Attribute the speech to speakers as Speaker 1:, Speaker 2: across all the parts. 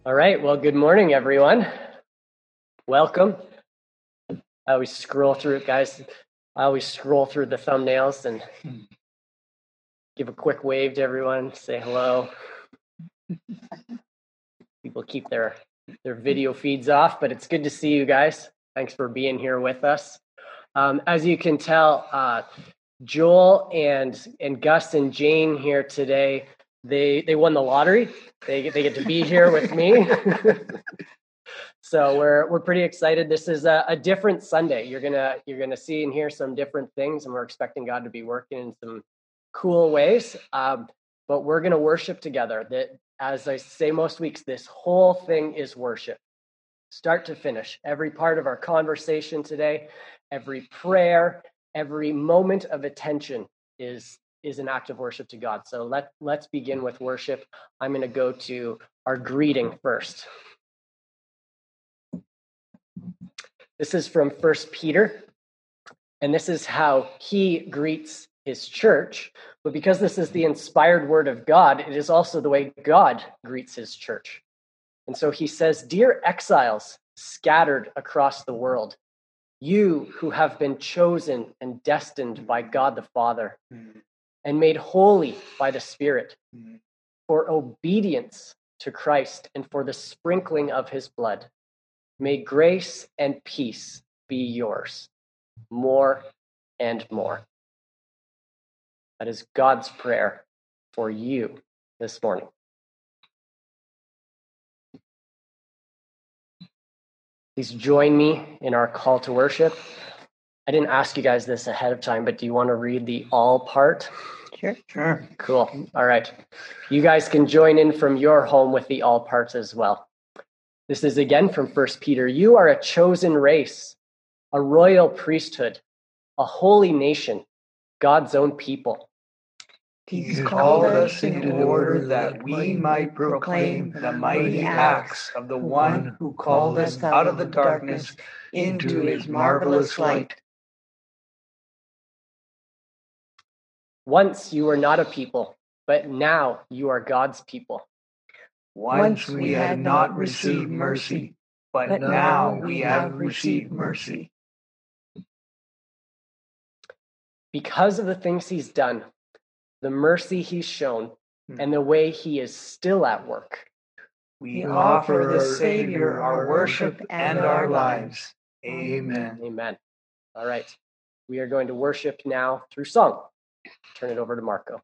Speaker 1: All right, well, good morning, everyone. Welcome. I always scroll through it, guys. I always scroll through the thumbnails and give a quick wave to everyone, say hello. People keep their video feeds off, but it's good to see you guys. Thanks for being here with us. As you can tell, Joel and Gus and Jane here today, they won the lottery. They get to be here with me. So we're pretty excited. This is a different Sunday. You're gonna see and hear some different things, and we're expecting God to be working in some cool ways. But we're gonna worship together. That, as I say most weeks, this whole thing is worship, start to finish. Every part of our conversation today, every prayer, every moment of attention is an act of worship to God. So let's begin with worship. I'm gonna go to our greeting first. This is from 1 Peter, and this is how he greets his church. But because this is the inspired word of God, it is also the way God greets his church. And so he says, "Dear exiles scattered across the world, you who have been chosen and destined by God the Father and made holy by the Spirit for obedience to Christ and for the sprinkling of his blood. May grace and peace be yours, more and more." That is God's prayer for you this morning. Please join me in our call to worship. I didn't ask you guys this ahead of time, but do you want to read the all part?
Speaker 2: Sure.
Speaker 1: Cool. All right. You guys can join in from your home with the all parts as well. This is again from 1 Peter. "You are a chosen race, a royal priesthood, a holy nation, God's own people."
Speaker 2: He's called us into order that we might proclaim the mighty acts of the one who called us out of the darkness into his marvelous light.
Speaker 1: Once you were not a people, but now you are God's people.
Speaker 2: Once we had not received mercy, but now we have received mercy.
Speaker 1: Because of the things he's done, the mercy he's shown, and the way he is still at work,
Speaker 2: we offer the Savior our worship and our lives. Amen.
Speaker 1: Amen. All right. We are going to worship now through song. Turn it over to Marco.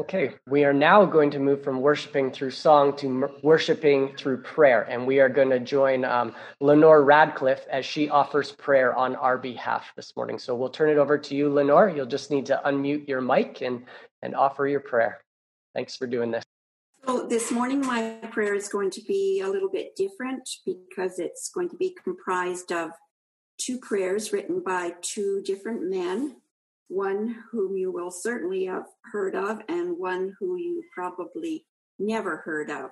Speaker 1: Okay, we are now going to move from worshiping through song to worshiping through prayer, and we are going to join Lenore Radcliffe as she offers prayer on our behalf this morning. So we'll turn it over to you, Lenore. You'll just need to unmute your mic and offer your prayer. Thanks for doing this.
Speaker 3: So this morning, my prayer is going to be a little bit different because it's going to be comprised of two prayers written by two different men. One whom you will certainly have heard of, and one who you probably never heard of.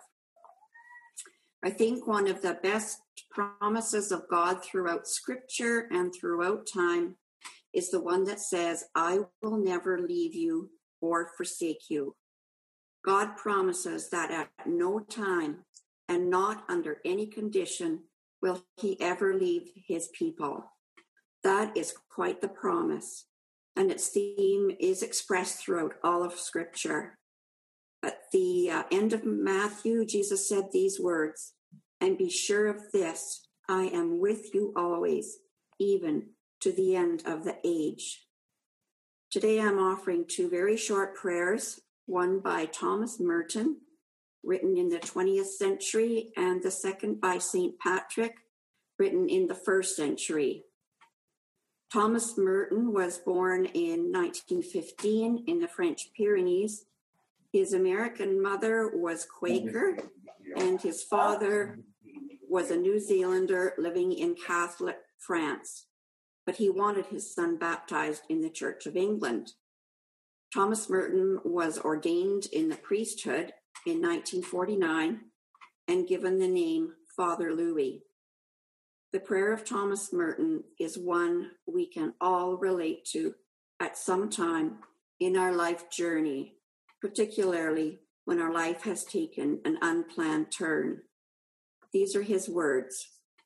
Speaker 3: I think one of the best promises of God throughout Scripture and throughout time is the one that says, I will never leave you or forsake you. God promises that at no time and not under any condition will he ever leave his people. That is quite the promise. And its theme is expressed throughout all of Scripture. At the end of Matthew, Jesus said these words, and be sure of this, I am with you always, even to the end of the age. Today I'm offering two very short prayers, one by Thomas Merton, written in the 20th century, and the second by St. Patrick, written in the 1st century. Thomas Merton was born in 1915 in the French Pyrenees. His American mother was Quaker, and his father was a New Zealander living in Catholic France. But he wanted his son baptized in the Church of England. Thomas Merton was ordained in the priesthood in 1949 and given the name Father Louis. The prayer of Thomas Merton is one we can all relate to at some time in our life journey, particularly when our life has taken an unplanned turn. These are his words.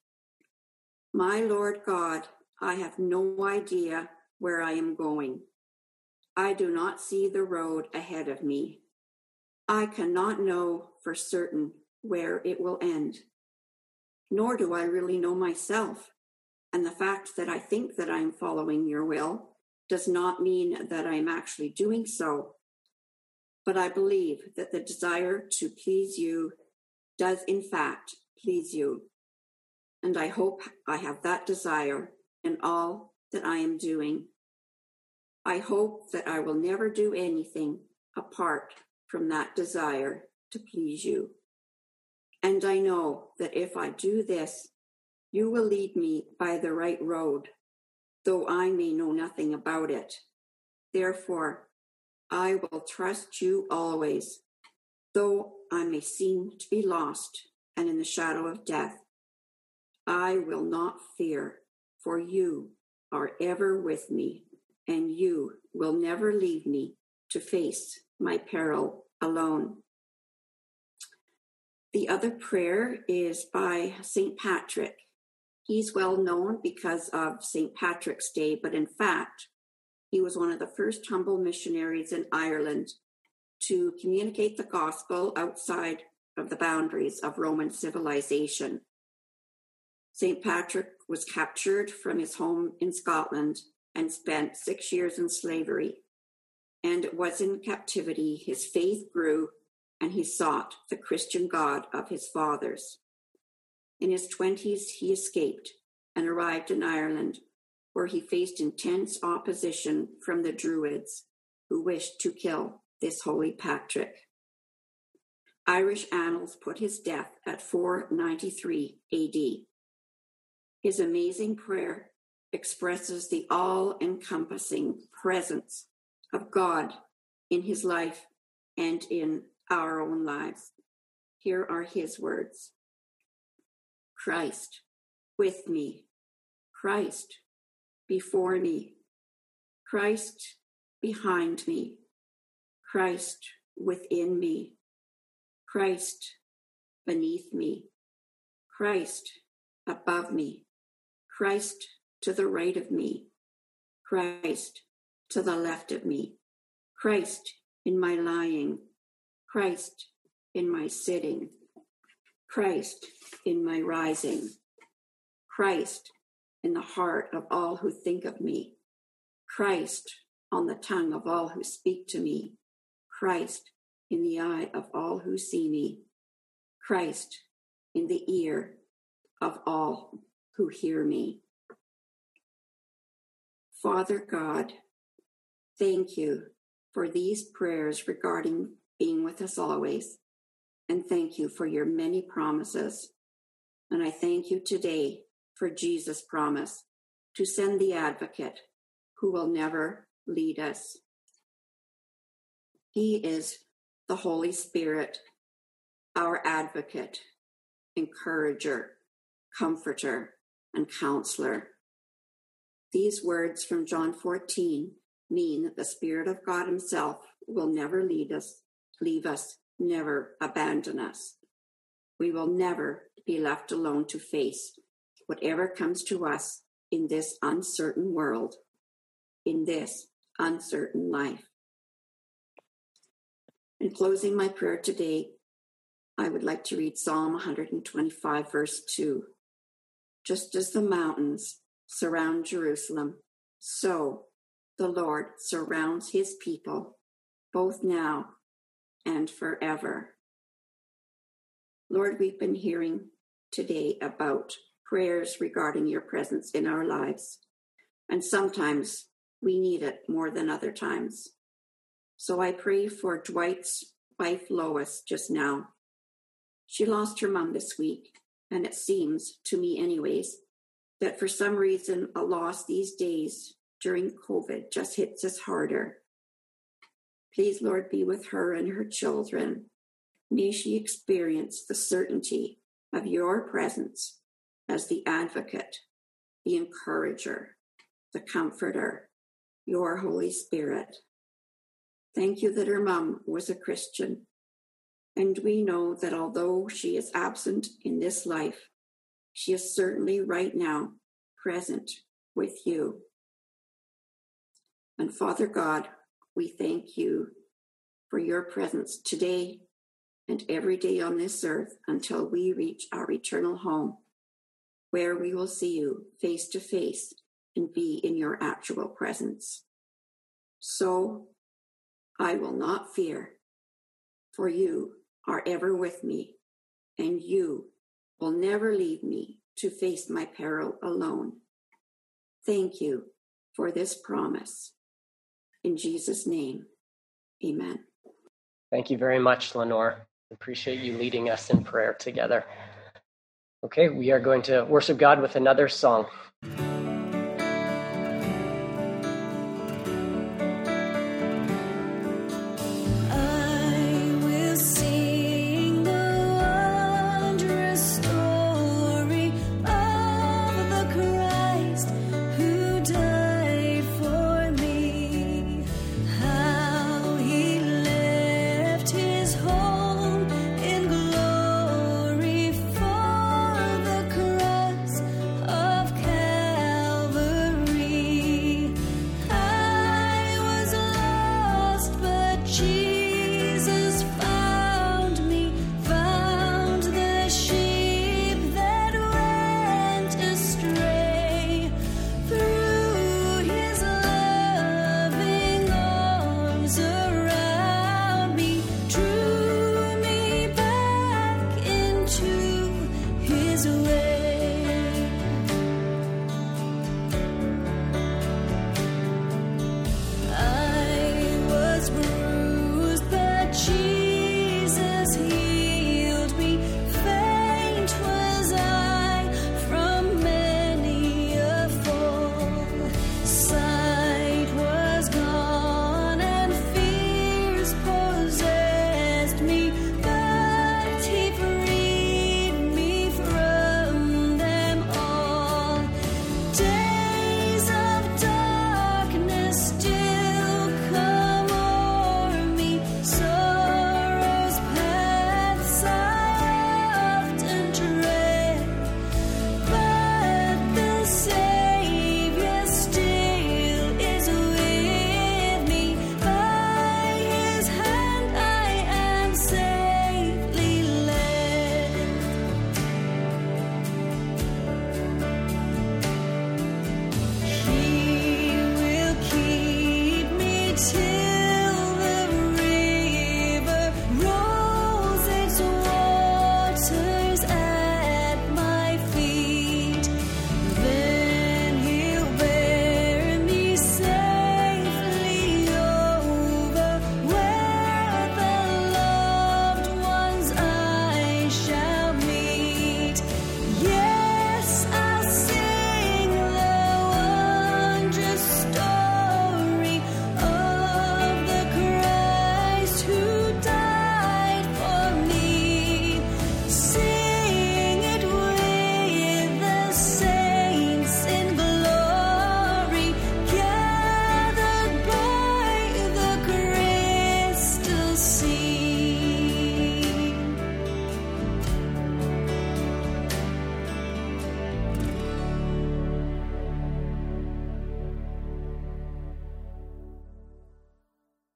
Speaker 3: My Lord God, I have no idea where I am going. I do not see the road ahead of me. I cannot know for certain where it will end. Nor do I really know myself. And the fact that I think that I am following your will does not mean that I am actually doing so. But I believe that the desire to please you does in fact please you. And I hope I have that desire in all that I am doing. I hope that I will never do anything apart from that desire to please you. And I know that if I do this, you will lead me by the right road, though I may know nothing about it. Therefore, I will trust you always, though I may seem to be lost and in the shadow of death. I will not fear, for you are ever with me, and you will never leave me to face my peril alone. The other prayer is by St. Patrick. He's well known because of St. Patrick's Day, but in fact, he was one of the first humble missionaries in Ireland to communicate the gospel outside of the boundaries of Roman civilization. St. Patrick was captured from his home in Scotland and spent 6 years in slavery. And it was in captivity his faith grew and he sought the Christian God of his fathers. In his 20s, he escaped and arrived in Ireland, where he faced intense opposition from the Druids, who wished to kill this holy Patrick. Irish annals put his death at 493 AD. His amazing prayer expresses the all-encompassing presence of God in his life and in our own lives. Here are his words. Christ with me, Christ before me, Christ behind me, Christ within me, Christ beneath me, Christ above me, Christ to the right of me, Christ to the left of me, Christ in my lying, Christ in my sitting, Christ in my rising, Christ in the heart of all who think of me, Christ on the tongue of all who speak to me, Christ in the eye of all who see me, Christ in the ear of all who hear me. Father God, thank you for these prayers regarding being with us always, and thank you for your many promises. And I thank you today for Jesus' promise to send the advocate who will never lead us. He is the Holy Spirit, our advocate, encourager, comforter, and counselor. These words from John 14 mean that the Spirit of God himself will never leave us, never abandon us. We will never be left alone to face whatever comes to us in this uncertain world, in this uncertain life. In closing my prayer today, I would like to read Psalm 125, verse 2. Just as the mountains surround Jerusalem, so the Lord surrounds his people, both now and forever. Lord, we've been hearing today about prayers regarding your presence in our lives, and sometimes we need it more than other times. So I pray for Dwight's wife, Lois, just now. She lost her mom this week, and it seems, to me anyways, that for some reason a loss these days during COVID just hits us harder. Please, Lord, be with her and her children. May she experience the certainty of your presence as the advocate, the encourager, the comforter, your Holy Spirit. Thank you that her mom was a Christian. And we know that although she is absent in this life, she is certainly right now present with you. And Father God, we thank you for your presence today and every day on this earth until we reach our eternal home, where we will see you face to face and be in your actual presence. So I will not fear, for you are ever with me, and you will never leave me to face my peril alone. Thank you for this promise. In Jesus' name, amen.
Speaker 1: Thank you very much, Lenore. Appreciate you leading us in prayer together. Okay, we are going to worship God with another song.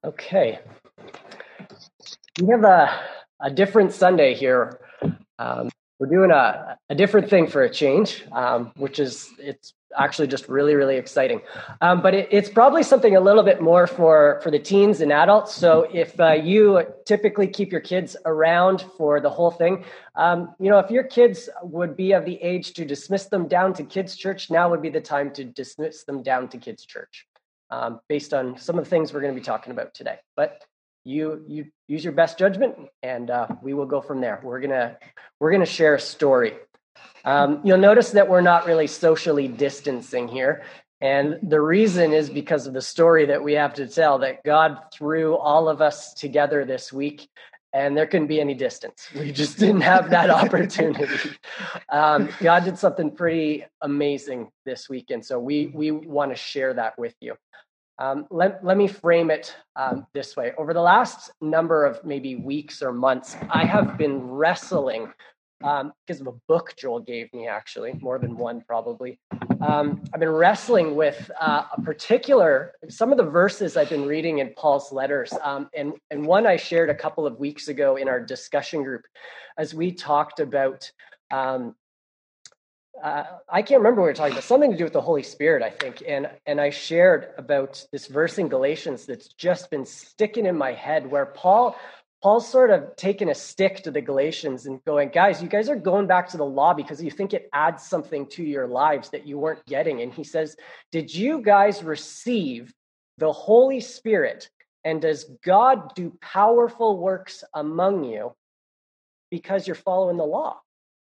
Speaker 1: Okay. We have a different Sunday here. We're doing a different thing for a change, which is, it's actually just really, really exciting. But it's probably something a little bit more for the teens and adults. So if you typically keep your kids around for the whole thing, if your kids would be of the age to dismiss them down to kids' church, now would be the time to dismiss them down to kids' church, based on some of the things we're going to be talking about today. But you use your best judgment, and we will go from there. We're gonna share a story. You'll notice that we're not really socially distancing here, and the reason is because of the story that we have to tell, that God threw all of us together this week, and there couldn't be any distance. We just didn't have that opportunity. God did something pretty amazing this week, and so we want to share that with you. Let me frame it this way. Over the last number of maybe weeks or months, I have been wrestling, because of a book Joel gave me, actually, more than one probably. I've been wrestling with some of the verses I've been reading in Paul's letters. And one I shared a couple of weeks ago in our discussion group as we talked about I can't remember what we were talking about, something to do with the Holy Spirit, I think. And I shared about this verse in Galatians that's just been sticking in my head, where Paul's sort of taken a stick to the Galatians and going, guys, you guys are going back to the law because you think it adds something to your lives that you weren't getting. And he says, did you guys receive the Holy Spirit? And does God do powerful works among you because you're following the law?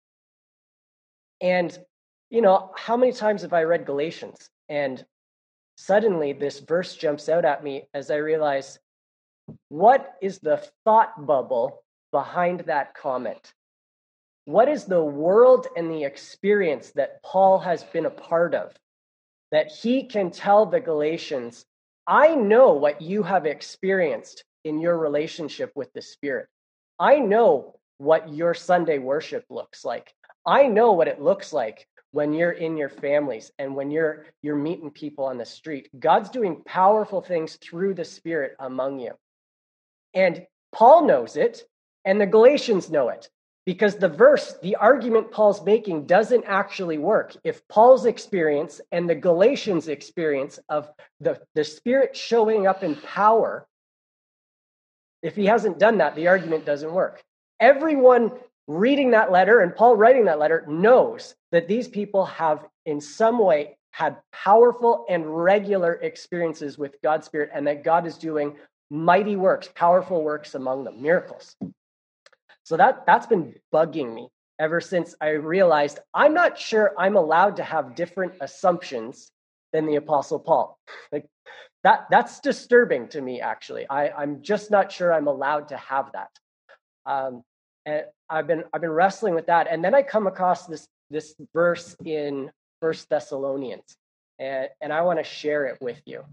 Speaker 1: And, how many times have I read Galatians? And suddenly this verse jumps out at me as I realize, what is the thought bubble behind that comment? What is the world and the experience that Paul has been a part of, that he can tell the Galatians, I know what you have experienced in your relationship with the Spirit. I know what your Sunday worship looks like. I know what it looks like when you're in your families and when you're meeting people on the street. God's doing powerful things through the Spirit among you. And Paul knows it, and the Galatians know it, because the argument Paul's making doesn't actually work. If Paul's experience and the Galatians' experience of the Spirit showing up in power, if he hasn't done that, the argument doesn't work. Everyone reading that letter and Paul writing that letter knows that these people have in some way had powerful and regular experiences with God's Spirit, and that God is doing mighty works, powerful works among them, miracles. So that's been bugging me ever since I realized I'm not sure I'm allowed to have different assumptions than the Apostle Paul. Like that's disturbing to me, actually. I'm just not sure I'm allowed to have that. And I've been wrestling with that, and then I come across this verse in 1 Thessalonians, and I want to share it with you.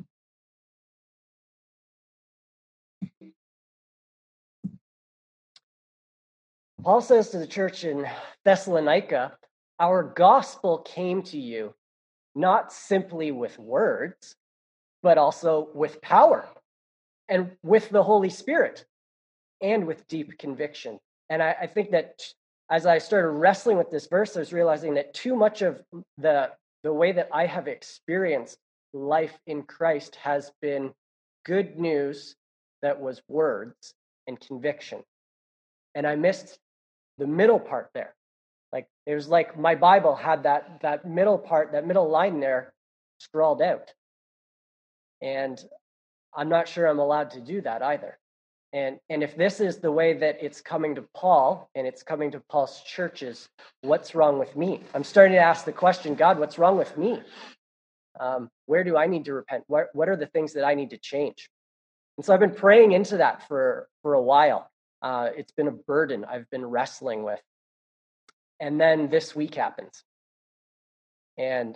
Speaker 1: Paul says to the church in Thessalonica, our gospel came to you not simply with words, but also with power and with the Holy Spirit and with deep conviction. And I think that as I started wrestling with this verse, I was realizing that too much of the way that I have experienced life in Christ has been good news that was words and conviction. And I missed the middle part there. Like it was like my Bible had that middle part, that middle line there scrawled out. And I'm not sure I'm allowed to do that either. And if this is the way that it's coming to Paul and it's coming to Paul's churches, what's wrong with me? I'm starting to ask the question, God, what's wrong with me? Where do I need to repent? What are the things that I need to change? And so I've been praying into that for a while. It's been a burden I've been wrestling with. And then this week happens. And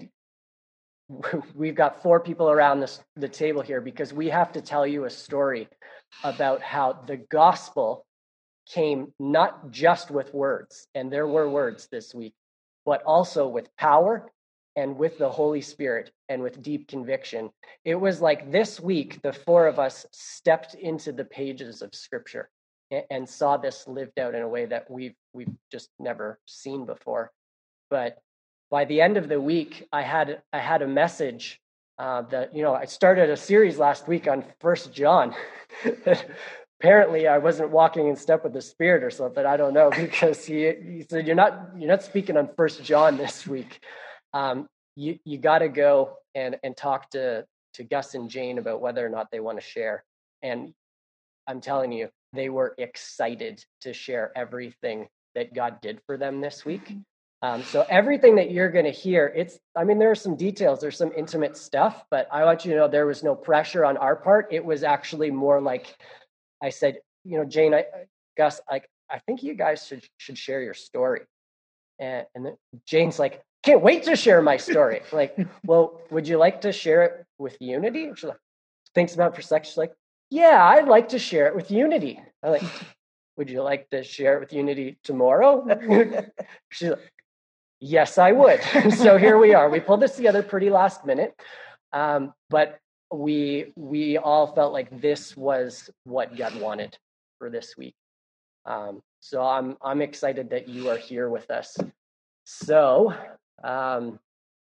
Speaker 1: we've got 4 people around the table here because we have to tell you a story about how the gospel came not just with words, and there were words this week, but also with power and with the Holy Spirit and with deep conviction. It was like this week, the four of us stepped into the pages of Scripture and saw this lived out in a way that we've just never seen before. But by the end of the week, I had a message that, I started a series last week on 1 John. Apparently, I wasn't walking in step with the Spirit or something. I don't know, because he said, you're not speaking on 1 John this week. You got to go and talk to Gus and Jane about whether or not they want to share. And I'm telling you, they were excited to share everything that God did for them this week. So everything that you're going to hear, there are some details, there's some intimate stuff, but I want you to know there was no pressure on our part. It was actually more like I said, Jane, Gus, I think you guys should share your story. And then Jane's like, can't wait to share my story. Like, well, would you like to share it with Unity? She's like, thinks about it for a second. She's like, yeah, I'd like to share it with Unity. I'm like, would you like to share it with Unity tomorrow? She's like, yes, I would. So here we are. We pulled this together pretty last minute, but we all felt like this was what God wanted for this week. So I'm excited that you are here with us. So I'm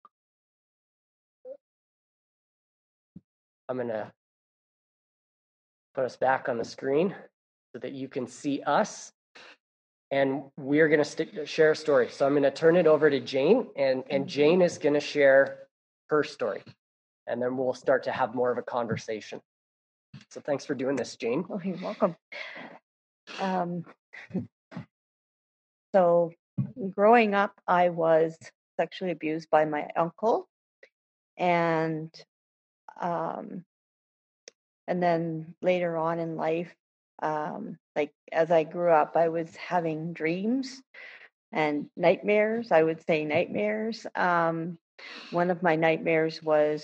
Speaker 1: gonna put us back on the screen so that you can see us. And we're going to share a story. So I'm going to turn it over to Jane, and Jane is going to share her story. And then we'll start to have more of a conversation. So thanks for doing this, Jane.
Speaker 4: Oh, you're welcome. So growing up, I was sexually abused by my uncle. And then later on in life, as I grew up, I was having dreams and nightmares. I would say nightmares. One of my nightmares was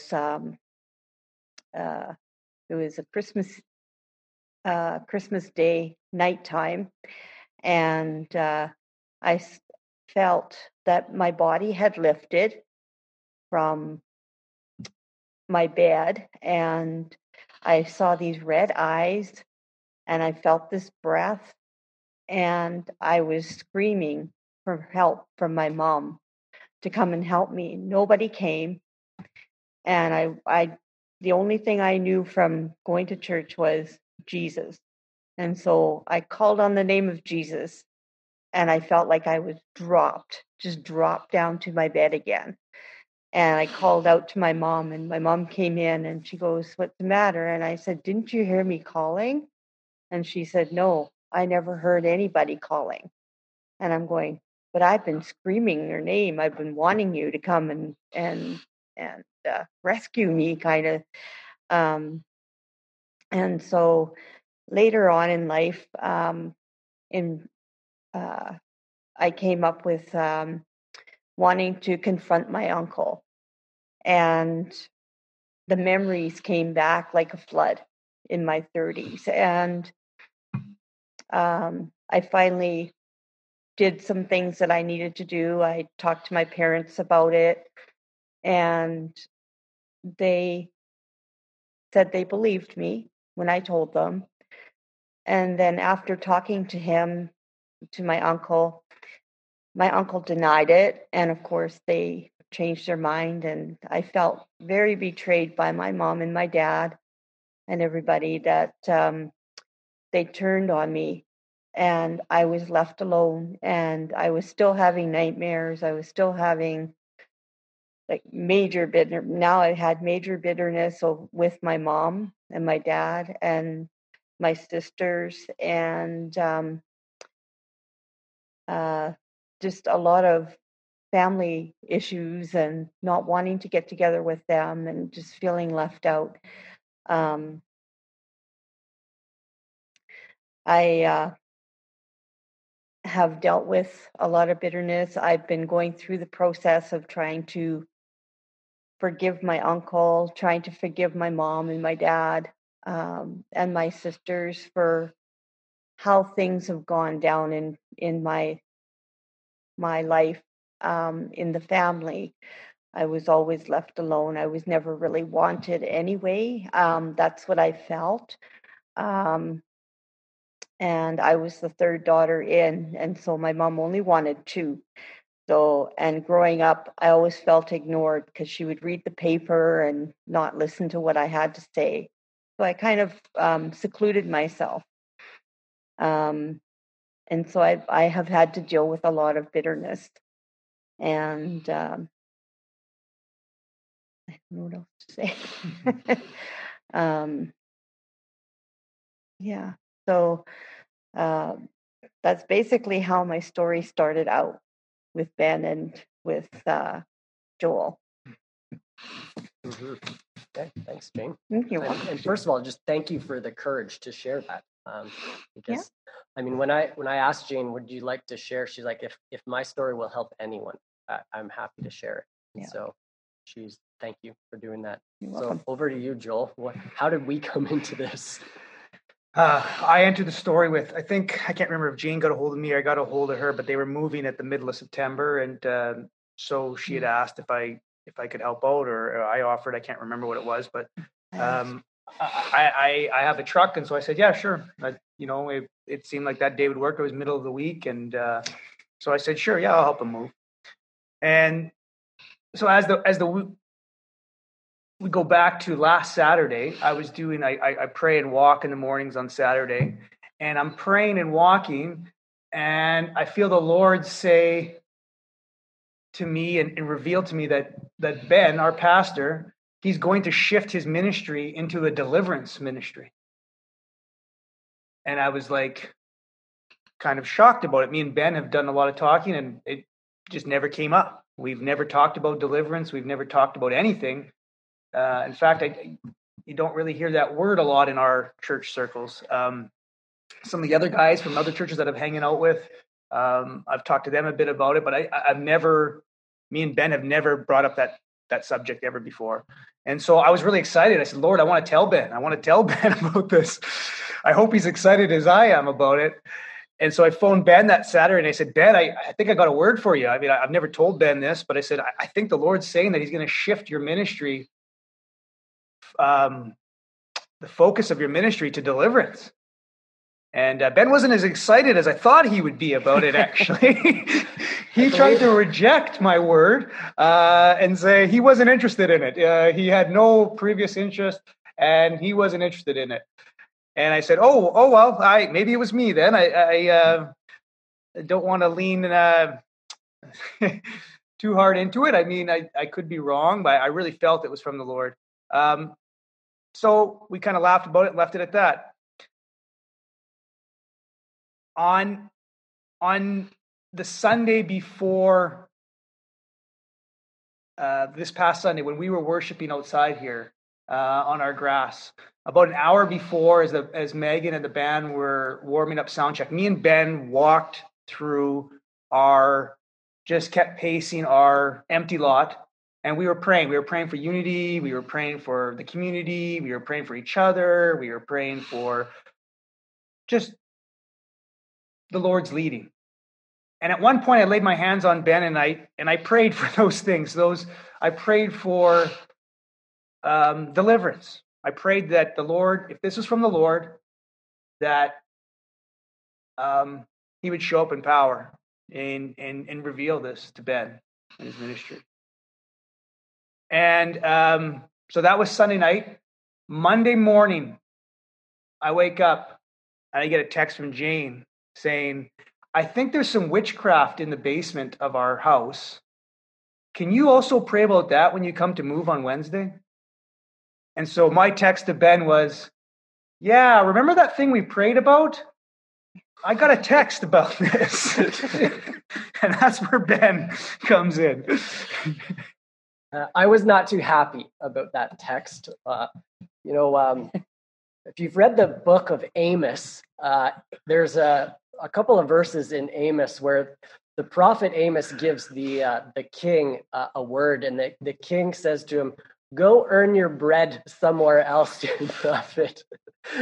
Speaker 4: it was a Christmas Day nighttime, and I felt that my body had lifted from my bed, and I saw these red eyes, and I felt this breath, and I was screaming for help from my mom to come and help me. Nobody came, and I the only thing I knew from going to church was Jesus. And so I called on the name of Jesus, and I felt like I was just dropped down to my bed again. And I called out to my mom, and my mom came in, and she goes, "What's the matter?" And I said, "Didn't you hear me calling?" And she said, "No, I never heard anybody calling." And I'm going, "But I've been screaming your name. I've been wanting you to come and rescue me," kind of. And so later on in life, I came up with wanting to confront my uncle, and the memories came back like a flood in my 30s. And I finally did some things that I needed to do. I talked to my parents about it, and they said they believed me when I told them. And then after talking to my uncle denied it. And of course, they changed their mind. And I felt very betrayed by my mom and my dad and everybody that they turned on me. And I was left alone. And I was still having nightmares. I was still having major bitterness. Now I had major bitterness with my mom and my dad and my sisters, and just a lot of family issues and not wanting to get together with them and just feeling left out. I have dealt with a lot of bitterness. I've been going through the process of trying to forgive my uncle, trying to forgive my mom and my dad, and my sisters for how things have gone down in my life, in the family. I was always left alone. I was never really wanted anyway. That's what I felt. And I was the third daughter in, and so my mom only wanted two. So, and growing up, I always felt ignored because she would read the paper and not listen to what I had to say. So I kind of secluded myself. And so I have had to deal with a lot of bitterness. And I don't know what else to say. Yeah. So that's basically how my story started out with Ben and with Joel.
Speaker 1: Mm-hmm. Okay, thanks, Jane.
Speaker 4: You're welcome.
Speaker 1: And first of all, just thank you for the courage to share that. Because I mean, when I asked Jane, would you like to share? She's like, if my story will help anyone, I'm happy to share it. And so thank you for doing that.
Speaker 4: You're
Speaker 1: so
Speaker 4: welcome.
Speaker 1: Over to you, Joel. How did we come into this?
Speaker 2: I entered the story with, I can't remember if Jane got a hold of me or I got a hold of her, but they were moving at the middle of September. And so she had asked if I could help out, or I offered. I can't remember what it was, but I have a truck. And so I said, yeah, sure. It seemed like that day would work. It was middle of the week. And so I said, sure, yeah, I'll help them move. And so as we go back to last Saturday, I pray and walk in the mornings on Saturday, and I'm praying and walking, and I feel the Lord say to me and reveal to me that Ben, our pastor, he's going to shift his ministry into a deliverance ministry. And I was like kind of shocked about it. Me and Ben have done a lot of talking, and it just never came up. We've never talked about deliverance. We've never talked about anything. In fact, you don't really hear that word a lot in our church circles. Some of the other guys from other churches that I'm hanging out with, I've talked to them a bit about it, but me and Ben have never brought up that subject ever before. And so I was really excited. I said, Lord, I want to tell Ben about this. I hope he's excited as I am about it. And so I phoned Ben that Saturday and I said, Ben, I think I got a word for you. I mean, I've never told Ben this, but I said, I think the Lord's saying that he's going to shift your ministry, the focus of your ministry, to deliverance. And Ben wasn't as excited as I thought he would be about it, actually. He tried to reject my word and say he wasn't interested in it. He had no previous interest and he wasn't interested in it. And I said, oh well, maybe it was me then. I don't want to lean too hard into it. I mean, I could be wrong, but I really felt it was from the Lord. So we kind of laughed about it and left it at that. On the Sunday before this past Sunday, when we were worshiping outside here on our grass, about an hour before, as Megan and the band were warming up sound check, me and Ben walked through just kept pacing our empty lot, and we were praying. We were praying for unity. We were praying for the community. We were praying for each other. We were praying for just the Lord's leading. And at one point, I laid my hands on Ben and I prayed for those things. I prayed for deliverance. I prayed that the Lord, if this is from the Lord, that he would show up in power and reveal this to Ben and his ministry. And so that was Sunday night. Monday morning, I wake up and I get a text from Jane saying, I think there's some witchcraft in the basement of our house. Can you also pray about that when you come to move on Wednesday? And so my text to Ben was, yeah, remember that thing we prayed about? I got a text about this. And that's where Ben comes in.
Speaker 1: I was not too happy about that text. If you've read the book of Amos, there's a couple of verses in Amos where the prophet Amos gives the king a word, and the king says to him, "Go earn your bread somewhere else, you prophet."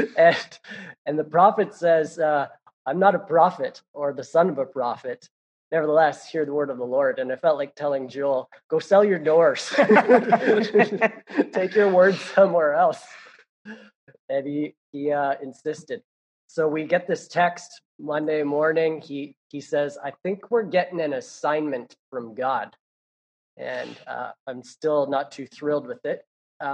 Speaker 1: And the prophet says, "I'm not a prophet or the son of a prophet. nevertheless, hear the word of the Lord. And I felt like telling Joel, go sell your doors. Take your words somewhere else. And he insisted. So we get this text Monday morning. He says, I think we're getting an assignment from God. And I'm still not too thrilled with it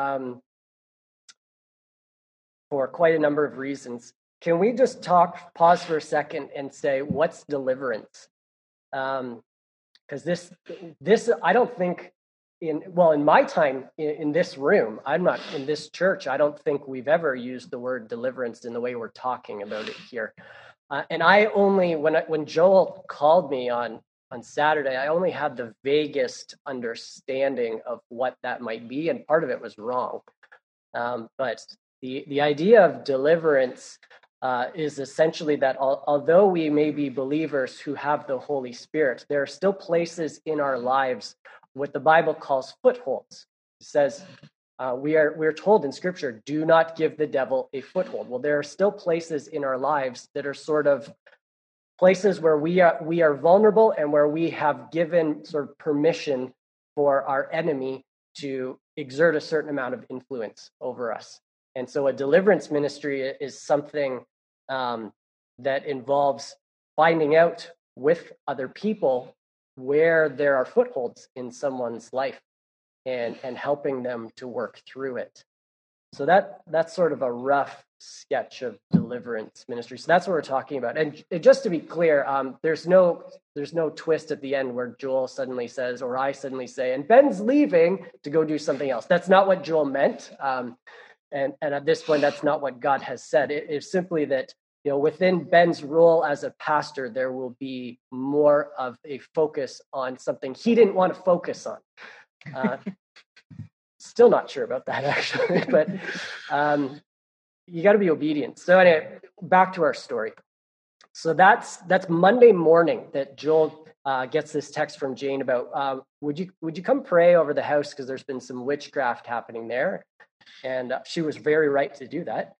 Speaker 1: for quite a number of reasons. Can we just pause for a second and say, what's deliverance? Because this I don't think in my time in this room, I'm not in this church, I don't think we've ever used the word deliverance in the way we're talking about it here. And I only, when Joel called me on Saturday, I only had the vaguest understanding of what that might be, and part of it was wrong. But the idea of deliverance is essentially that although we may be believers who have the Holy Spirit, there are still places in our lives what the Bible calls footholds. It says we're told in Scripture, do not give the devil a foothold. Well, there are still places in our lives that are sort of places where we are vulnerable and where we have given sort of permission for our enemy to exert a certain amount of influence over us. And so a deliverance ministry is something that involves finding out with other people where there are footholds in someone's life and helping them to work through it. So that's sort of a rough sketch of deliverance ministry. So that's what we're talking about. And just to be clear, there's no twist at the end where Joel suddenly says, or I suddenly say, and Ben's leaving to go do something else. That's not what Joel meant. And at this point, that's not what God has said. It's simply that, within Ben's role as a pastor, there will be more of a focus on something he didn't want to focus on. Still not sure about that, actually, but you got to be obedient. So anyway, back to our story. So that's Monday morning that Joel gets this text from Jane about, would you come pray over the house because there's been some witchcraft happening there. And she was very right to do that.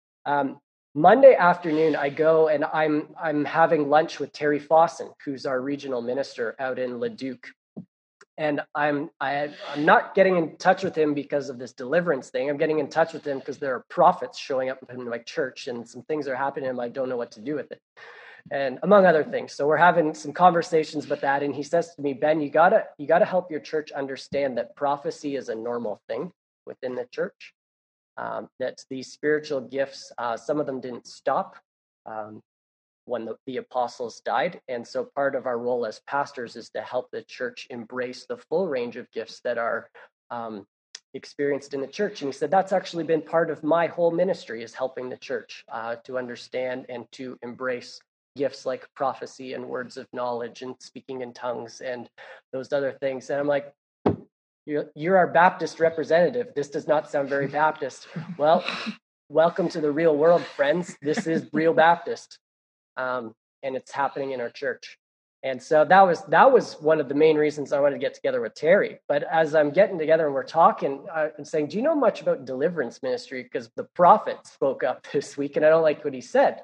Speaker 1: Monday afternoon, I go and I'm having lunch with Terry Fawson, who's our regional minister out in Leduc. And I'm not getting in touch with him because of this deliverance thing. I'm getting in touch with him because there are prophets showing up in my church and some things are happening and I don't know what to do with it. And among other things. So we're having some conversations about that. And he says to me, Ben, you gotta help your church understand that prophecy is a normal thing within the church. That these spiritual gifts, some of them didn't stop when the apostles died. And so part of our role as pastors is to help the church embrace the full range of gifts that are experienced in the church. And he said, that's actually been part of my whole ministry, is helping the church to understand and to embrace gifts like prophecy and words of knowledge and speaking in tongues and those other things. And I'm like, you're our Baptist representative. This does not sound very Baptist. Well, welcome to the real world, friends. This is real Baptist. And it's happening in our church. And so that was one of the main reasons I wanted to get together with Terry. But as I'm getting together and we're talking, I'm saying, do you know much about deliverance ministry? Because the prophet spoke up this week and I don't like what he said.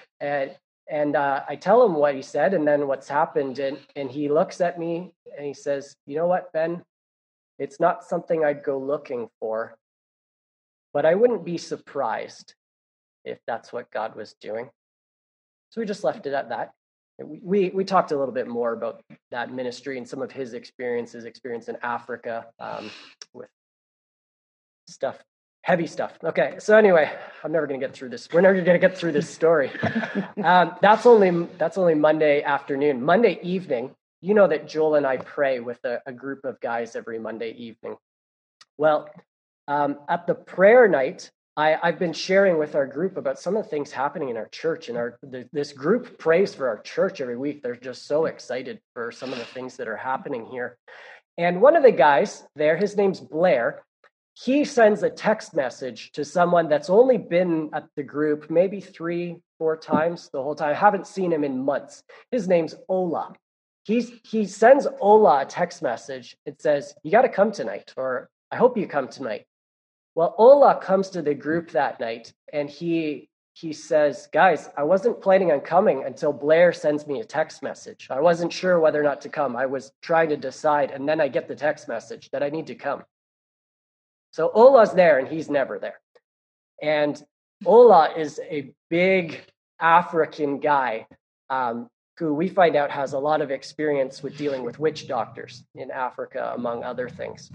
Speaker 1: And I tell him what he said and then what's happened. And he looks at me and he says, you know what, Ben? It's not something I'd go looking for, but I wouldn't be surprised if that's what God was doing. So we just left it at that. We talked a little bit more about that ministry and some of his experience in Africa with stuff, heavy stuff. Okay, so anyway, I'm never going to get through this. We're never going to get through this story. That's only Monday afternoon. Monday evening, you know that Joel and I pray with a group of guys every Monday evening. Well, at the prayer night, I've been sharing with our group about some of the things happening in our church, and this group prays for our church every week. They're just so excited for some of the things that are happening here. And one of the guys there, his name's Blair, he sends a text message to someone that's only been at the group maybe 3-4 times the whole time. I haven't seen him in months. His name's Ola. He sends Ola a text message. It says, you got to come tonight, or I hope you come tonight. Well, Ola comes to the group that night, and he he says, guys, I wasn't planning on coming until Blair sends me a text message. I wasn't sure whether or not to come. I was trying to decide, and then I get the text message that I need to come. So Ola's there, and he's never there. And Ola is a big African guy who we find out has a lot of experience with dealing with witch doctors in Africa, among other things.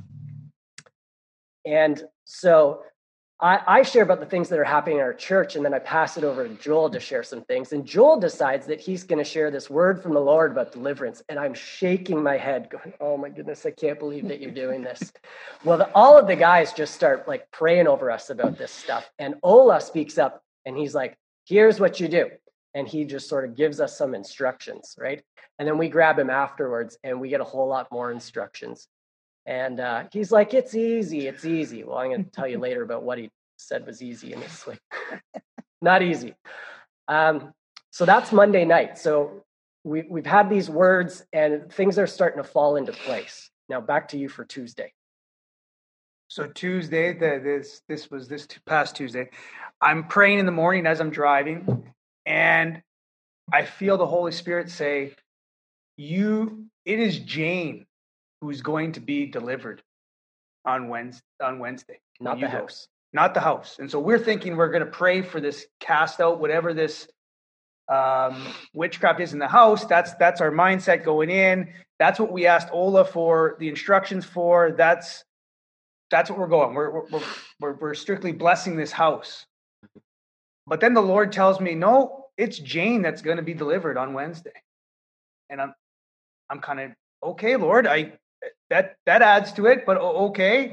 Speaker 1: And so I share about the things that are happening in our church, and then I pass it over to Joel to share some things. And Joel decides that he's going to share this word from the Lord about deliverance. And I'm shaking my head going, oh my goodness, I can't believe that you're doing this. Well, all of the guys just start like praying over us about this stuff. And Ola speaks up and he's like, here's what you do. And he just sort of gives us some instructions, right? And then we grab him afterwards and we get a whole lot more instructions. And he's like, it's easy, it's easy. Well, I'm going to tell you later about what he said was easy, and it's like, not easy. So that's Monday night. So we've had these words, and things are starting to fall into place. Now, back to you for Tuesday.
Speaker 2: So Tuesday, this past Tuesday, I'm praying in the morning as I'm driving, and I feel the Holy Spirit say, it is Jane who's going to be delivered on Wednesday.
Speaker 1: Not the house.
Speaker 2: Not the house. And so we're thinking we're going to pray for this cast out, whatever this witchcraft is in the house. That's our mindset going in. That's what we asked Ola for the instructions for. That's what we're going. We're strictly blessing this house. But then the Lord tells me, no, it's Jane that's going to be delivered on Wednesday. And I'm kind of, okay, Lord, that adds to it, but okay.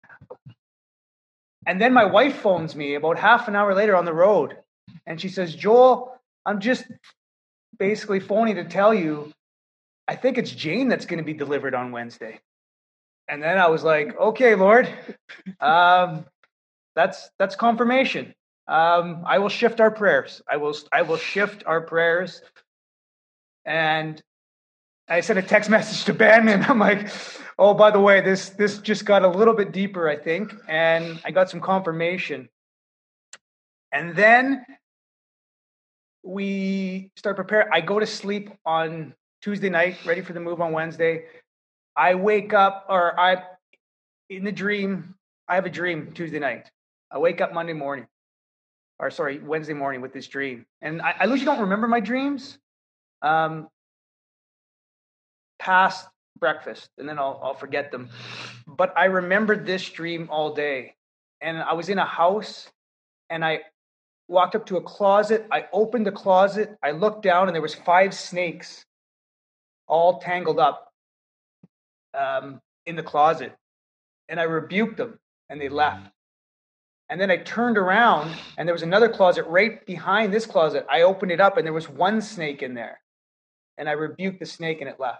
Speaker 2: And then my wife phones me about half an hour later on the road, and she says, Joel, I'm just basically phoning to tell you, I think it's Jane that's going to be delivered on Wednesday. And then I was like, okay, Lord, that's confirmation. I will shift our prayers. I will shift our prayers. And I sent a text message to Ben, and I'm like, oh, by the way, this just got a little bit deeper, I think, and I got some confirmation. And then we start preparing. I go to sleep on Tuesday night, ready for the move on Wednesday. I wake up, in the dream, I have a dream Tuesday night. I wake up Wednesday morning with this dream. And I usually don't remember my dreams. Past breakfast, and then I'll forget them. But I remembered this dream all day. And I was in a house, and I walked up to a closet. I opened the closet. I looked down, and there was 5 snakes all tangled up in the closet. And I rebuked them, and they left. And then I turned around, and there was another closet right behind this closet. I opened it up, and there was 1 snake in there. And I rebuked the snake, and it left.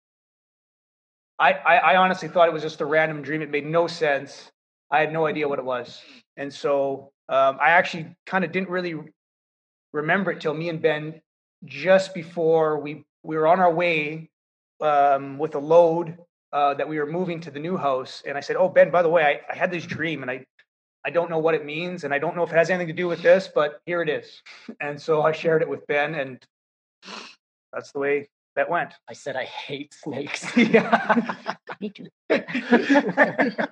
Speaker 2: I honestly thought it was just a random dream. It made no sense. I had no idea what it was. And so I actually kind of didn't really remember it till me and Ben, just before we were on our way with a load that we were moving to the new house. And I said, oh, Ben, by the way, I had this dream, and I don't know what it means, and I don't know if it has anything to do with this, but here it is. And so I shared it with Ben, and that's the way that went.
Speaker 1: I said, I hate snakes.
Speaker 2: Yeah.
Speaker 4: Me too.
Speaker 1: Yeah.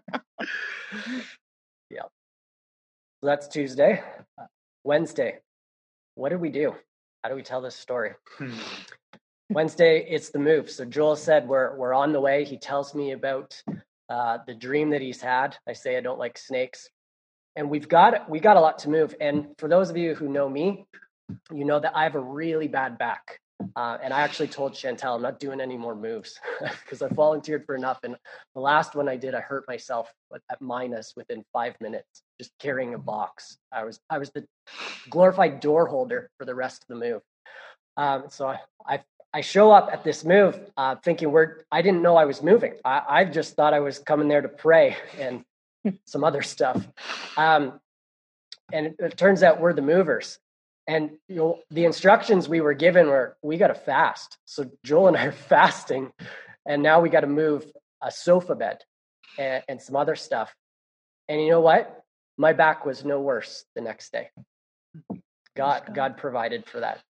Speaker 1: So that's Tuesday. Wednesday, what did we do? How do we tell this story? Wednesday, it's the move. So Joel said we're on the way. He tells me about the dream that he's had. I say I don't like snakes. And we got a lot to move. And for those of you who know me, you know that I have a really bad back. And I actually told Chantel I'm not doing any more moves because I volunteered for enough. And the last one I did, I hurt myself at minus within 5 minutes, just carrying a box. I was the glorified door holder for the rest of the move. So I show up at this move thinking I didn't know I was moving. I just thought I was coming there to pray and some other stuff. And it turns out we're the movers. And the instructions we were given were, we got to fast. So Joel and I are fasting, and now we got to move a sofa bed and some other stuff. And you know what? My back was no worse the next day. God provided for that.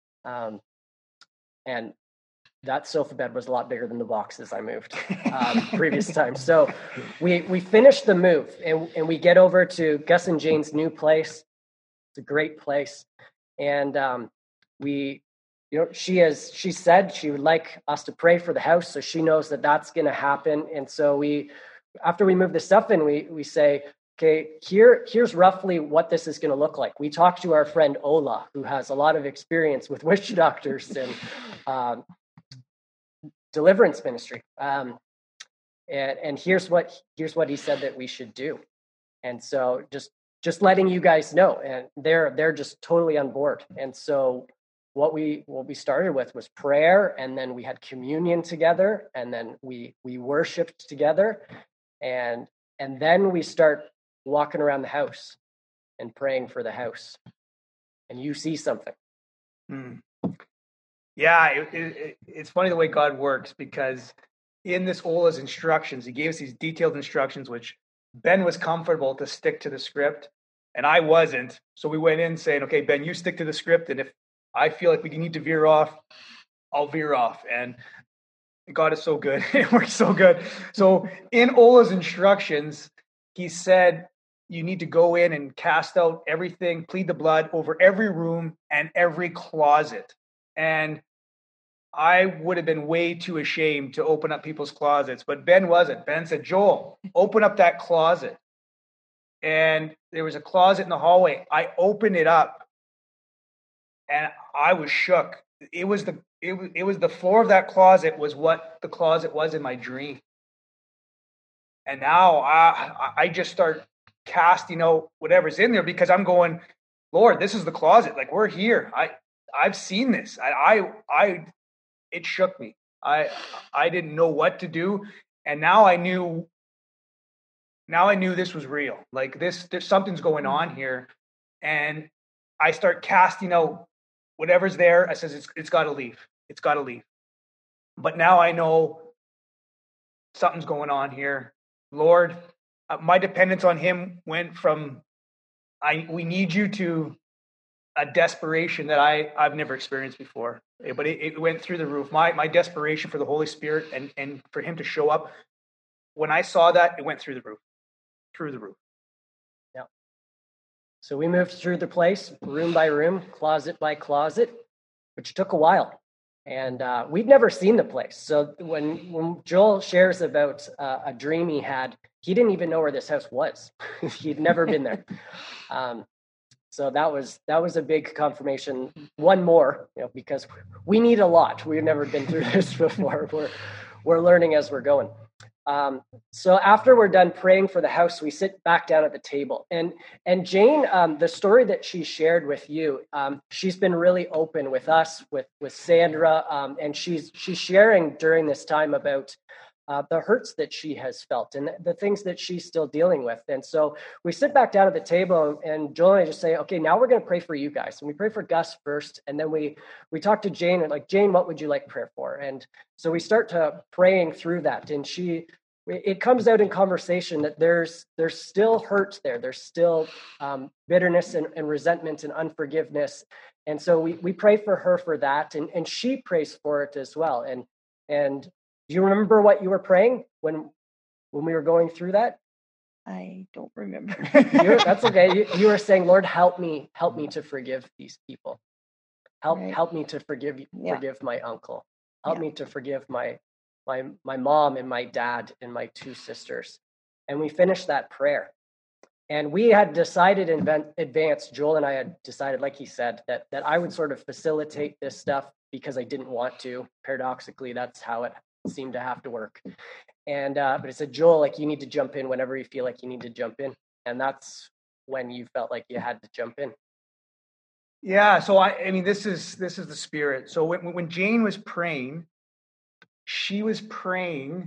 Speaker 1: And that sofa bed was a lot bigger than the boxes I moved previous time. So we finished the move, and we get over to Gus and Jane's new place. It's a great place. And she said she would like us to pray for the house, so she knows that that's going to happen. And so after we move the stuff in, we say, okay, here's roughly what this is going to look like. We talked to our friend Ola, who has a lot of experience with witch doctors and deliverance ministry. And here's what he said that we should do. And so just letting you guys know, and they're just totally on board. And so what we started with was prayer, and then we had communion together, and then we worshiped together, and then we start walking around the house and praying for the house, and you see something.
Speaker 2: Yeah, it's funny the way God works, because in this Ola's instructions, he gave us these detailed instructions, which Ben was comfortable to stick to the script, and I wasn't. So we went in saying, okay, Ben, you stick to the script, and if I feel like we need to veer off, I'll veer off. And God is so good. It works so good. So in Ola's instructions, he said, you need to go in and cast out everything, plead the blood over every room and every closet. And I would have been way too ashamed to open up people's closets, but Ben wasn't. Ben said, Joel, open up that closet. And there was a closet in the hallway. I opened it up, and I was shook. It was the floor of that closet was what the closet was in my dream. And now I just start casting out whatever's in there, because I'm going, Lord, this is the closet. Like, we're here. I've seen this. It shook me. I didn't know what to do. And now I knew this was real. Like, there's something's going on here. And I start casting out whatever's there. I says, it's got to leave. It's got to leave. But now I know something's going on here. Lord, my dependence on him went from we need you to a desperation that I've never experienced before. But it went through the roof. My desperation for the Holy Spirit and for him to show up, when I saw that, it went through the roof. Through the roof.
Speaker 1: Yeah. So we moved through the place, room by room, closet by closet, which took a while. And we'd never seen the place. So when Joel shares about a dream he had, he didn't even know where this house was. He'd never been there. So that was a big confirmation. One more, because we need a lot. We've never been through this before. We're learning as we're going. So after we're done praying for the house, we sit back down at the table. And Jane, the story that she shared with you, she's been really open with us, with Sandra, and she's sharing during this time about the hurts that she has felt and the things that she's still dealing with. And so we sit back down at the table, and Joel and I just say, okay, now we're going to pray for you guys. And we pray for Gus first, and then we talk to Jane, and like, Jane, what would you like prayer for? And so we start to praying through that, and it comes out in conversation that there's still hurt there. There's still bitterness and resentment and unforgiveness. And so we pray for her for that, and she prays for it as well. And do you remember what you were praying when we were going through that?
Speaker 4: I don't remember.
Speaker 1: That's okay. You were saying, Lord, help me to forgive these people. Help me to forgive my uncle. Help me to forgive my mom and my dad and my two sisters. And we finished that prayer. And we had decided in advance, Joel and I had decided, like he said, that I would sort of facilitate this stuff because I didn't want to. Paradoxically, that's how it seemed to have to work. And but it said, Joel, like, you need to jump in whenever you feel like you need to jump in. And that's when you felt like you had to jump in.
Speaker 2: Yeah, so I mean, this is the Spirit. So when Jane was praying, she was praying,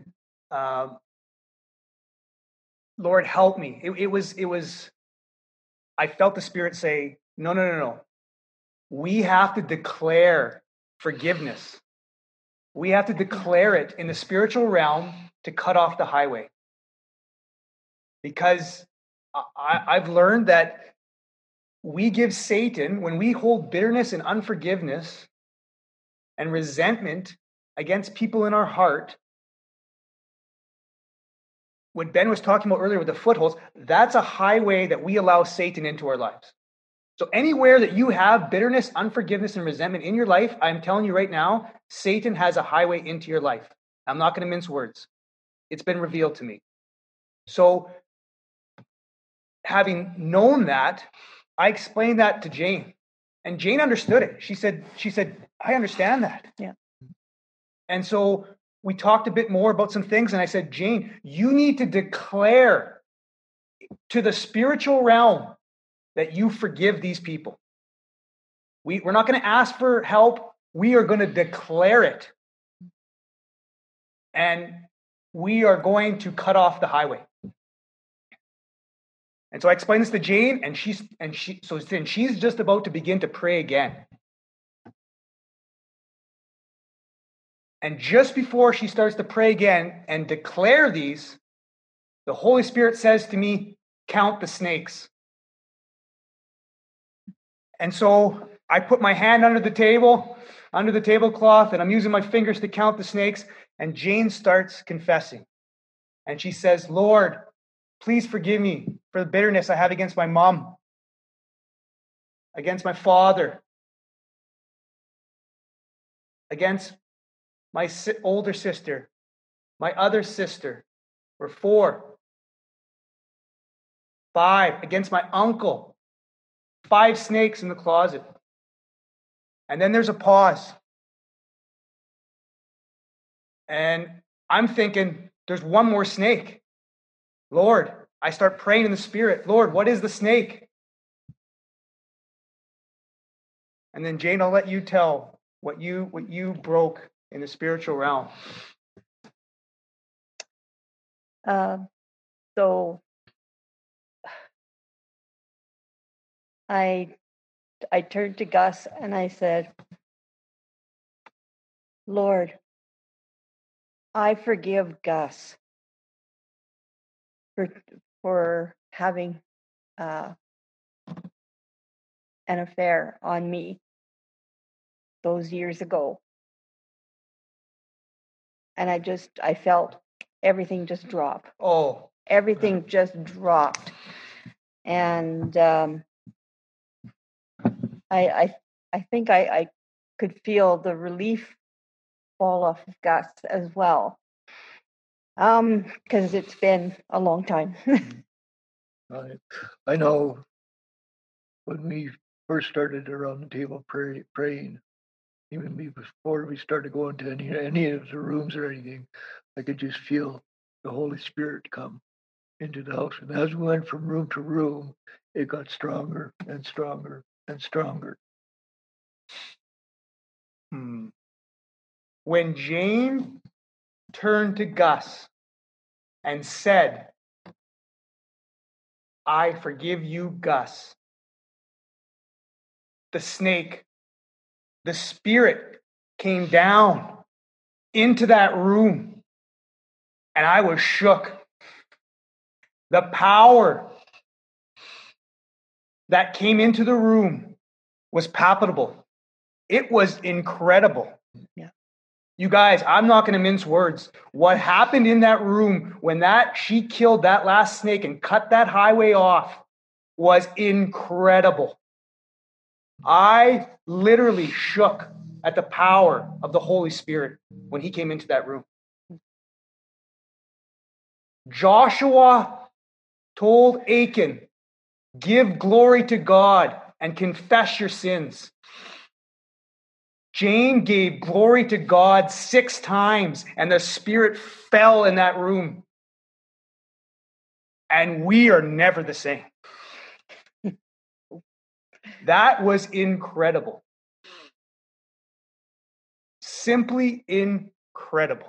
Speaker 2: Lord, help me. It was. I felt the Spirit say, no. We have to declare forgiveness. We have to declare it in the spiritual realm to cut off the highway. Because I've learned that we give Satan, when we hold bitterness and unforgiveness and resentment against people in our heart, what Ben was talking about earlier with the footholds, that's a highway that we allow Satan into our lives. So anywhere that you have bitterness, unforgiveness, and resentment in your life, I'm telling you right now, Satan has a highway into your life. I'm not going to mince words. It's been revealed to me. So having known that, I explained that to Jane. And Jane understood it. She said, I understand that.
Speaker 4: Yeah.
Speaker 2: And so we talked a bit more about some things. And I said, Jane, you need to declare to the spiritual realm that you forgive these people. We're not going to ask for help. We are going to declare it. And we are going to cut off the highway. And so I explained this to Jane, and she's just about to begin to pray again. And just before she starts to pray again and declare these, the Holy Spirit says to me, count the snakes. And so I put my hand under the tablecloth, and I'm using my fingers to count the snakes. And Jane starts confessing. And she says, Lord, please forgive me for the bitterness I have against my mom, against my father, against my older sister, my other sister, or 4, 5, against my uncle. 5 snakes in the closet. And then there's a pause. And I'm thinking, there's one more snake. Lord, I start praying in the Spirit. Lord, what is the snake? And then Jane, I'll let you tell what you broke in the spiritual realm.
Speaker 4: So I turned to Gus and I said, Lord, I forgive Gus for having an affair on me those years ago. And I felt everything just drop.
Speaker 2: Oh.
Speaker 4: Everything just dropped. And I think I could feel the relief fall off of Gus as well. Because it's been a long time.
Speaker 5: I know when we first started around the table praying, even before we started going to any of the rooms or anything, I could just feel the Holy Spirit come into the house. And as we went from room to room, it got stronger and stronger and stronger.
Speaker 2: When Jane turned to Gus and said, I forgive you, Gus, the snake, the Spirit came down into that room, and I was shook. The power that came into the room was palpable. It was incredible.
Speaker 4: Yeah.
Speaker 2: You guys, I'm not going to mince words. What happened in that room when she killed that last snake and cut that highway off was incredible. I literally shook at the power of the Holy Spirit when he came into that room. Joshua told Achan, give glory to God and confess your sins. Jane gave glory to God 6 times, and the Spirit fell in that room. And we are never the same. That was incredible. Simply incredible.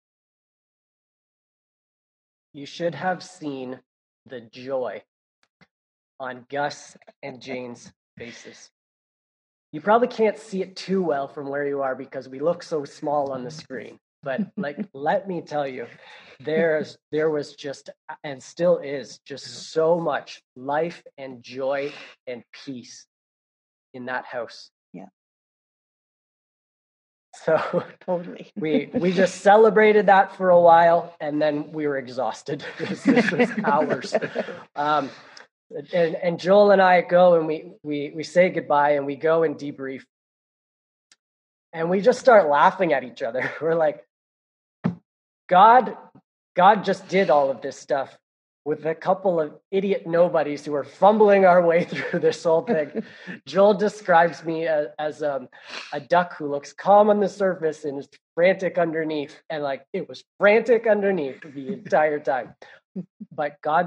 Speaker 1: You should have seen the joy on Gus and Jane's faces. You probably can't see it too well from where you are because we look so small on the screen. But like, let me tell you, there was just, and still is, just so much life and joy and peace in that house.
Speaker 4: Yeah.
Speaker 1: So
Speaker 4: Totally.
Speaker 1: we just celebrated that for a while, and then we were exhausted. This was hours. And Joel and I go and we say goodbye and we go and debrief. And we just start laughing at each other. We're like, God just did all of this stuff with a couple of idiot nobodies who are fumbling our way through this whole thing. Joel describes me as a duck who looks calm on the surface and is frantic underneath. And like, it was frantic underneath the entire time. But God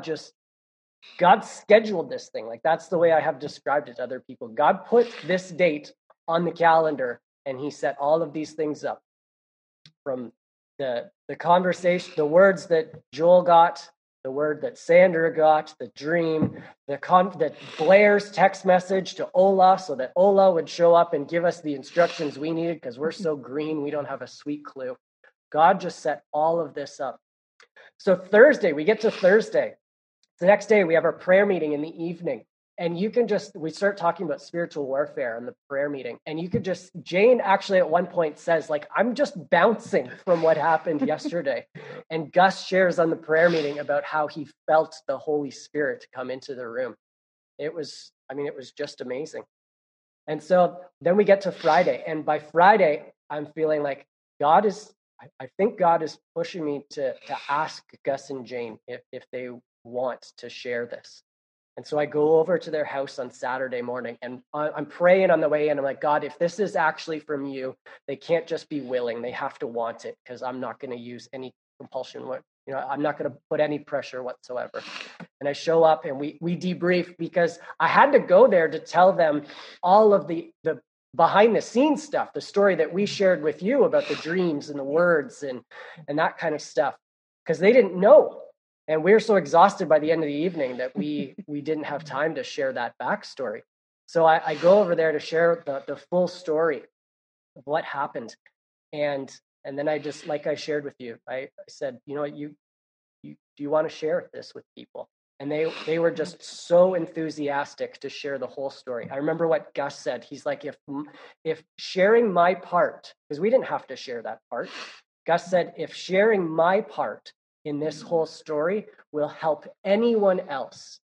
Speaker 1: scheduled this thing. Like, that's the way I have described it to other people. God put this date on the calendar and he set all of these things up, from the conversation, the words that Joel got, the word that Sandra got, the dream, that Blair's text message to Ola, so that Ola would show up and give us the instructions we needed, because we're so green, we don't have a sweet clue. God just set all of this up. So Thursday, we get to Thursday. The next day, we have our prayer meeting in the evening. And we start talking about spiritual warfare in the prayer meeting. And Jane actually at one point says, like, I'm just bouncing from what happened yesterday. And Gus shares on the prayer meeting about how he felt the Holy Spirit come into the room. It was just amazing. And so then we get to Friday. And by Friday, I'm feeling like I think God is pushing me to ask Gus and Jane if they want to share this. And so I go over to their house on Saturday morning, and I'm praying on the way in. I'm like, God, if this is actually from you, they can't just be willing. They have to want it, because I'm not going to use any compulsion. I'm not going to put any pressure whatsoever. And I show up and we debrief, because I had to go there to tell them all of the behind the scenes stuff, the story that we shared with you about the dreams and the words and that kind of stuff, because they didn't know. And we were so exhausted by the end of the evening that we didn't have time to share that backstory. So I go over there to share the full story of what happened. And then I just, like I shared with you, I said, you know what, do you want to share this with people? And they were just so enthusiastic to share the whole story. I remember what Gus said. He's like, if sharing my part, because we didn't have to share that part. Gus said, if sharing my part in this whole story will help anyone else,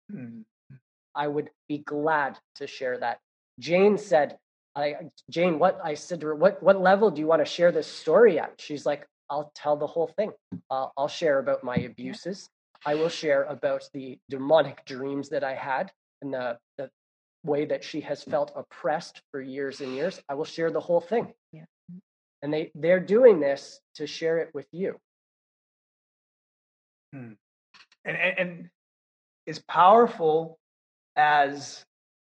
Speaker 1: I would be glad to share that. Jane said, Jane, I said to her, what level do you want to share this story at? She's like, I'll tell the whole thing. I'll share about my abuses. I will share about the demonic dreams that I had and the way that she has felt oppressed for years and years. I will share the whole thing.
Speaker 4: Yeah.
Speaker 1: And they're doing this to share it with you.
Speaker 2: And as powerful as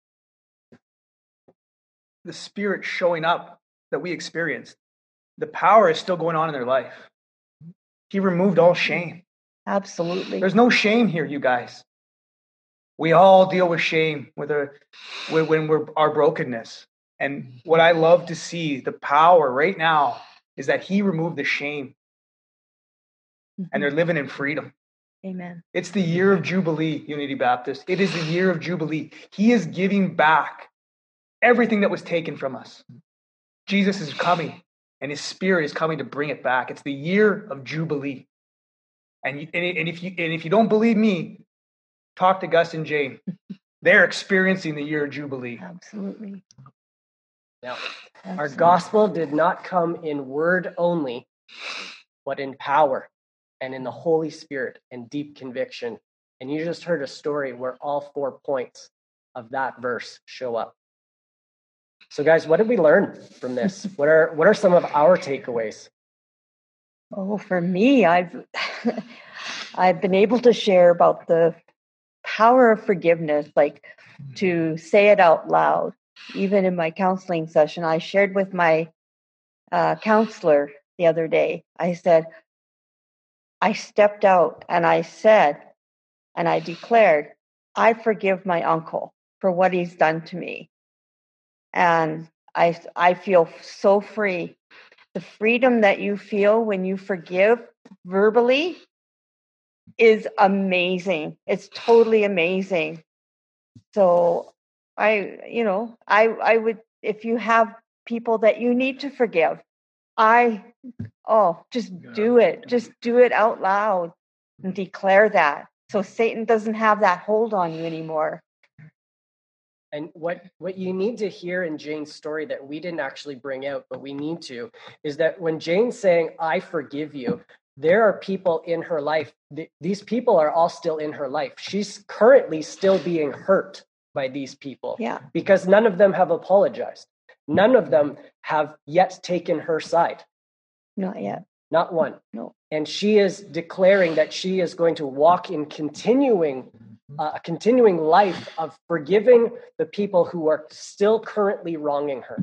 Speaker 2: the Spirit showing up that we experienced, the power is still going on in their life. He removed all shame.
Speaker 4: Absolutely.
Speaker 2: There's no shame here, you guys. We all deal with shame when we're our brokenness. And what I love to see, the power right now, is that He removed the shame. And they're living in freedom.
Speaker 4: Amen.
Speaker 2: It's the year of Jubilee, Unity Baptist. It is the year of Jubilee. He is giving back everything that was taken from us. Jesus is coming, and His Spirit is coming to bring it back. It's the year of Jubilee. And if you don't believe me, talk to Gus and Jane. They're experiencing the year of Jubilee.
Speaker 4: Absolutely.
Speaker 1: Now, our gospel did not come in word only, but in power and in the Holy Spirit and deep conviction. And you just heard a story where all 4 points of that verse show up. So guys, what did we learn from this? What are some of our takeaways?
Speaker 4: Oh, for me, I've been able to share about the power of forgiveness, like to say it out loud. Even in my counseling session, I shared with my counselor the other day. I said, I stepped out and I said, and I declared, I forgive my uncle for what he's done to me. And I feel so free the freedom that you feel when you forgive verbally is amazing. It's totally amazing. So I would, if you have people that you need to forgive, just do it. Just do it out loud and declare that. So Satan doesn't have that hold on you anymore.
Speaker 1: And what you need to hear in Jane's story that we didn't actually bring out, but we need to, is that when Jane's saying, I forgive you, there are people in her life. These people are all still in her life. She's currently still being hurt by these people.
Speaker 4: Yeah.
Speaker 1: Because none of them have apologized. None of them have yet taken her side.
Speaker 4: Not yet.
Speaker 1: Not one.
Speaker 4: No.
Speaker 1: And she is declaring that she is going to walk in continuing life of forgiving the people who are still currently wronging her.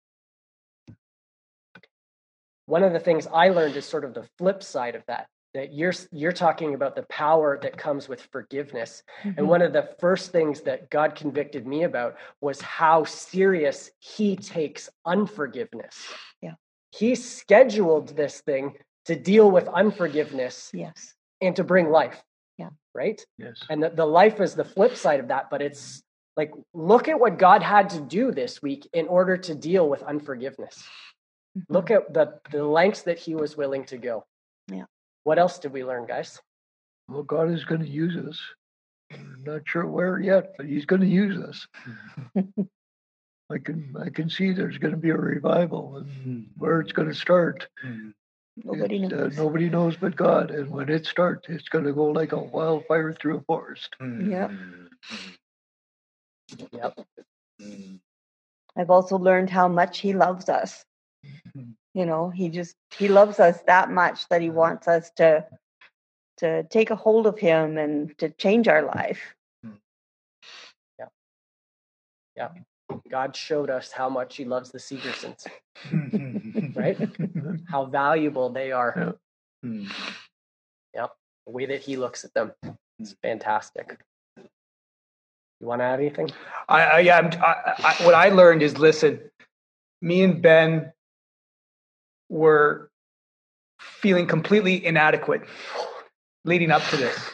Speaker 1: One of the things I learned is sort of the flip side of that you're talking about the power that comes with forgiveness. Mm-hmm. And one of the first things that God convicted me about was how serious he takes unforgiveness.
Speaker 4: Yeah.
Speaker 1: He scheduled this thing to deal with unforgiveness.
Speaker 4: Yes.
Speaker 1: And to bring life.
Speaker 4: Yeah.
Speaker 1: Right?
Speaker 5: Yes.
Speaker 1: And the life is the flip side of that, but it's like, look at what God had to do this week in order to deal with unforgiveness. Mm-hmm. Look at the lengths that he was willing to go.
Speaker 4: Yeah.
Speaker 1: What else did we learn, guys?
Speaker 5: Well, God is going to use us. I'm not sure where yet, but he's going to use us. I can see there's going to be a revival, and where it's going to start.
Speaker 4: Nobody knows.
Speaker 5: Nobody knows but God, and when it starts, it's going to go like a wildfire through a forest.
Speaker 4: Yep.
Speaker 1: Yep.
Speaker 4: I've also learned how much he loves us. You know, he loves us that much that he wants us to take a hold of him and to change our life.
Speaker 1: Yeah. Yeah. God showed us how much he loves the Segersons, right? How valuable they are. Yeah. Yep. The way that he looks at them is fantastic. You want to add anything?
Speaker 2: What I learned is, listen, me and Ben were feeling completely inadequate leading up to this.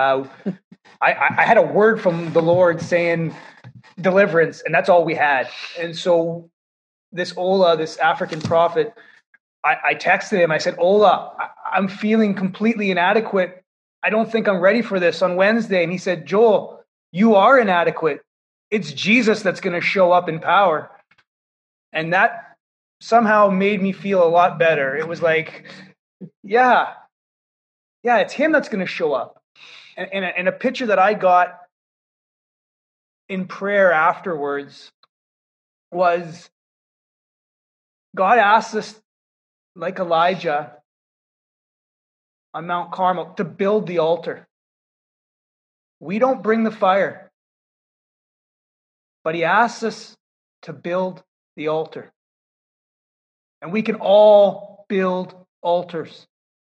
Speaker 2: I had a word from the Lord saying deliverance, and that's all we had. And so this Ola, this African prophet, I texted him. I said, Ola, I'm feeling completely inadequate. I don't think I'm ready for this on Wednesday. And he said, Joel, you are inadequate. It's Jesus that's going to show up in power. And that somehow made me feel a lot better. It was like, yeah, it's him that's going to show up. And a picture that I got in prayer afterwards was God asked us, like Elijah on Mount Carmel, to build the altar. We don't bring the fire, but he asks us to build the altar. And we can all build altars.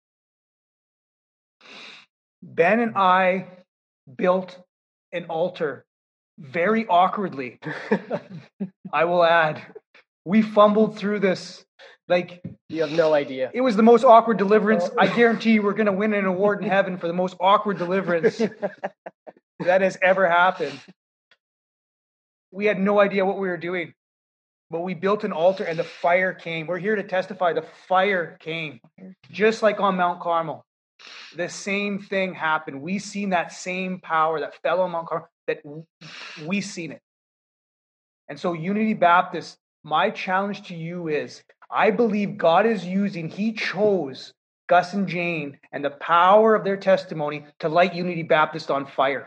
Speaker 2: Ben and I built an altar very awkwardly. I will add, we fumbled through this. Like,
Speaker 1: you have no idea.
Speaker 2: It was the most awkward deliverance. I guarantee you we're going to win an award in heaven for the most awkward deliverance that has ever happened. We had no idea what we were doing. But we built an altar and the fire came. We're here to testify. The fire came. Just like on Mount Carmel. The same thing happened. We seen that same power that fell on Mount Carmel. That we seen it. And so Unity Baptist, my challenge to you is, I believe God is using, he chose Gus and Jane and the power of their testimony to light Unity Baptist on fire.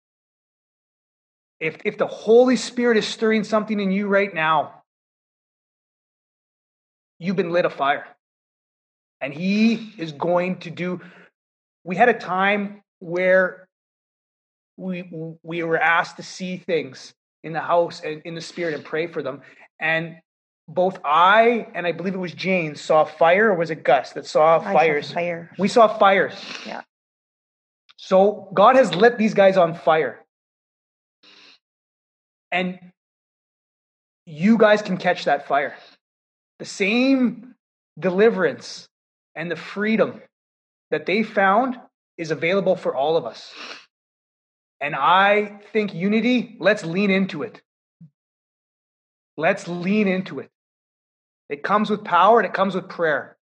Speaker 2: If the Holy Spirit is stirring something in you right now, you've been lit afire. And he is going to do... We had a time where we were asked to see things in the house and in the spirit and pray for them. And both I and I believe it was Jane saw fire, or was it Gus that saw fires?
Speaker 4: I saw fire.
Speaker 2: We saw fires.
Speaker 4: Yeah.
Speaker 2: So God has lit these guys on fire. And you guys can catch that fire. The same deliverance and the freedom that they found is available for all of us. And I think unity, let's lean into it. Let's lean into it. It comes with power and it comes with prayer.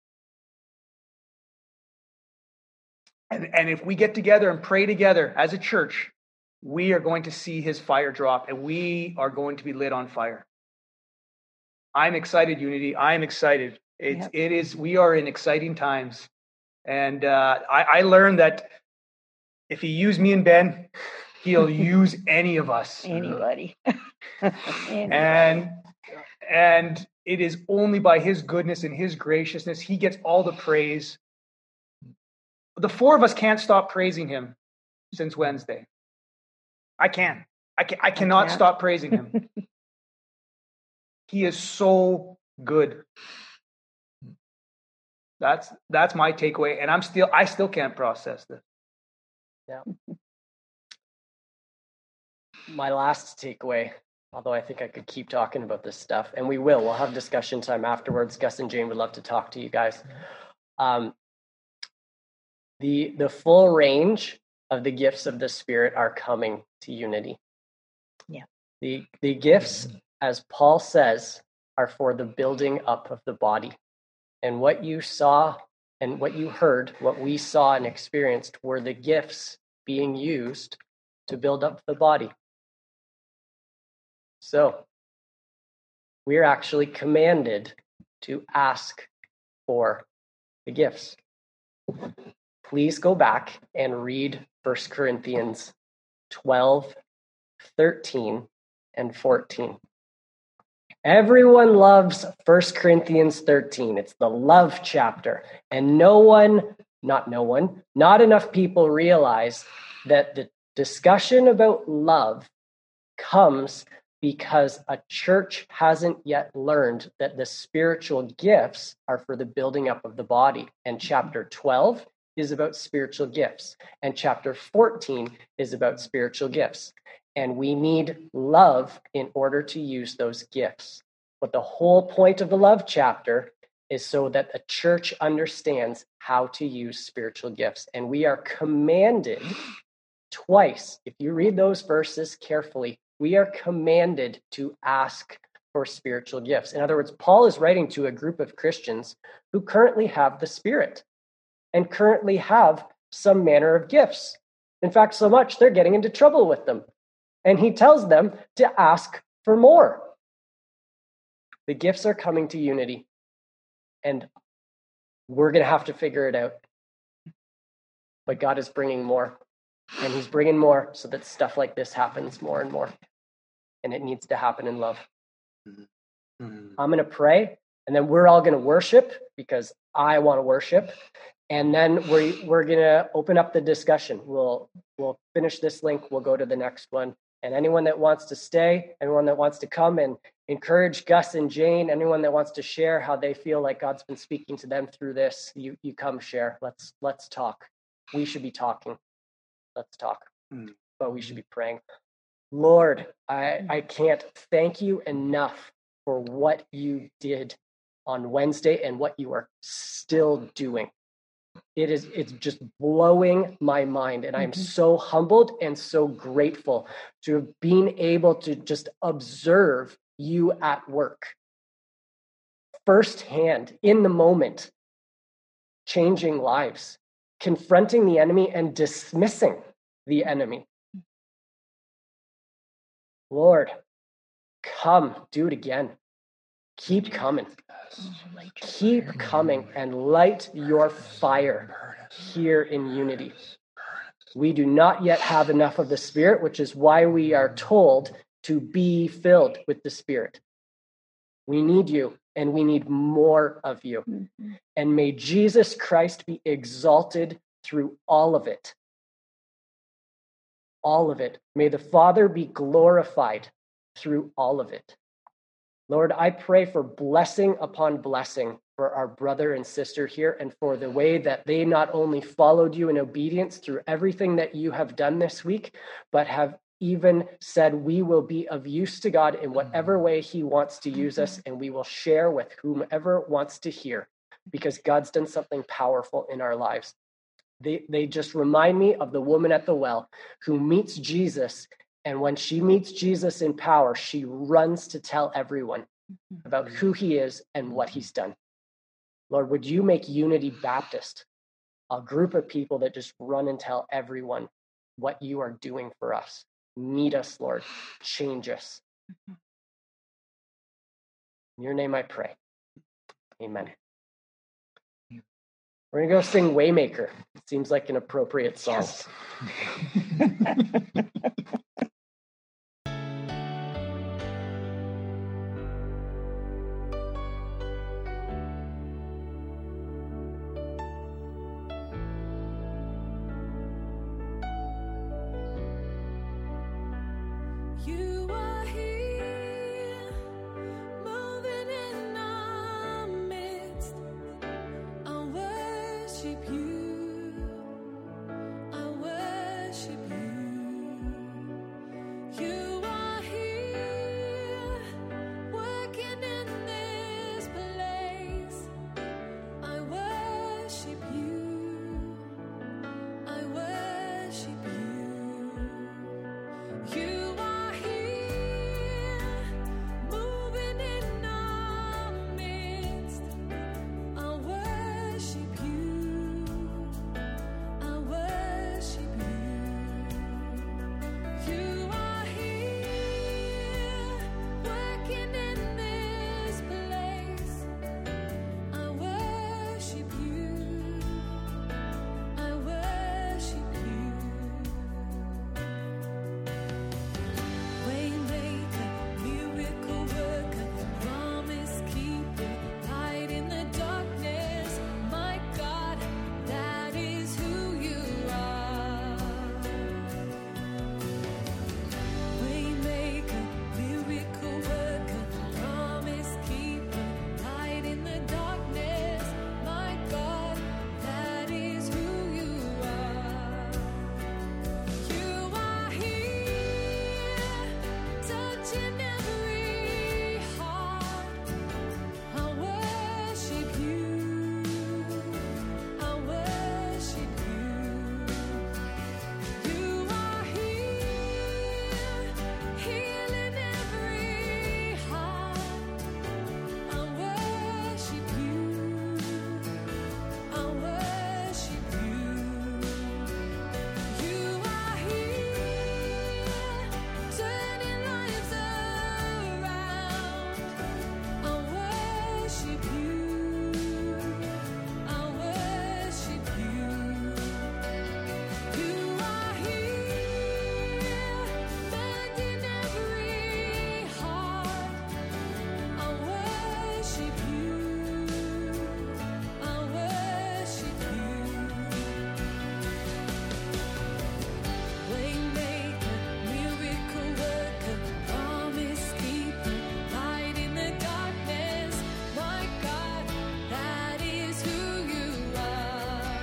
Speaker 2: And if we get together and pray together as a church, we are going to see his fire drop and we are going to be lit on fire. I'm excited, Unity. I'm excited. We are in exciting times. And I learned that if he used me and Ben, he'll use any of us.
Speaker 4: Anybody.
Speaker 2: And it is only by his goodness and his graciousness. He gets all the praise. The four of us can't stop praising him since Wednesday. I cannot stop praising him. He is so good. That's my takeaway, and I still can't process this.
Speaker 1: Yeah. My last takeaway, although I think I could keep talking about this stuff, and we will. We'll have discussion time afterwards. Gus and Jane would love to talk to you guys. The full range of the gifts of the Spirit are coming to Unity.
Speaker 4: Yeah.
Speaker 1: The gifts, as Paul says, are for the building up of the body. And what you saw and what you heard, what we saw and experienced, were the gifts being used to build up the body. So we're actually commanded to ask for the gifts. Please go back and read 1 Corinthians 12, 13, and 14. Everyone loves 1 Corinthians 13. It's the love chapter. And not enough people realize that the discussion about love comes because a church hasn't yet learned that the spiritual gifts are for the building up of the body. And chapter 12 is about spiritual gifts. And chapter 14 is about spiritual gifts. And we need love in order to use those gifts. But the whole point of the love chapter is so that the church understands how to use spiritual gifts. And we are commanded twice, if you read those verses carefully, we are commanded to ask for spiritual gifts. In other words, Paul is writing to a group of Christians who currently have the Spirit and currently have some manner of gifts. In fact, so much they're getting into trouble with them. And he tells them to ask for more. The gifts are coming to Unity, and we're going to have to figure it out. But God is bringing more, and he's bringing more so that stuff like this happens more and more. And it needs to happen in love. I'm going to pray, and then we're all going to worship because I want to worship. And then we're going to open up the discussion. We'll finish this link. We'll go to the next one. And anyone that wants to stay, anyone that wants to come and encourage Gus and Jane, anyone that wants to share how they feel like God's been speaking to them through this, you come share. Let's talk. We should be talking. Let's talk. But we should be praying. Lord, I can't thank you enough for what you did on Wednesday and what you are still doing. It's just blowing my mind, and I'm so humbled and so grateful to have been able to just observe you at work firsthand in the moment, changing lives, confronting the enemy and dismissing the enemy. Lord, come, do it again. Keep coming. Keep coming and light your fire here in Unity. We do not yet have enough of the Spirit, which is why we are told to be filled with the Spirit. We need you, and we need more of you. And may Jesus Christ be exalted through all of it. All of it. May the Father be glorified through all of it. Lord, I pray for blessing upon blessing for our brother and sister here, and for the way that they not only followed you in obedience through everything that you have done this week, but have even said we will be of use to God in whatever way he wants to use us, and we will share with whomever wants to hear. because God's done something powerful in our lives. They just remind me of the woman at the well who meets Jesus. And when she meets Jesus in power, she runs to tell everyone about who he is and what he's done. Lord, would you make Unity Baptist a group of people that just run and tell everyone what you are doing for us? Meet us, Lord. Change us. In your name I pray. Amen. We're going to go sing Waymaker. It seems like an appropriate song.
Speaker 5: Yes.
Speaker 6: You are here, moving in our midst. I worship you. I worship you. You are here, working in this place. I worship you. I worship you. You are here, moving in our midst. I worship you. I worship you. You are here, working in this place. I worship you. I worship you. Waymaker, miracle worker, promise keeper, light in the darkness. My God, that is who you are. Waymaker, miracle worker, promise keeper, light in the darkness. My God, that is who you are. You are here, touching every heart. I worship you. I worship you. You are here, healing every heart. I worship you. I worship you. You are here, turning lives around. I worship you. I worship you. You are here, mending every heart. I worship you. I worship you. Waymaker, miracle worker, promise keeper, light in the darkness. My God, that is who you are.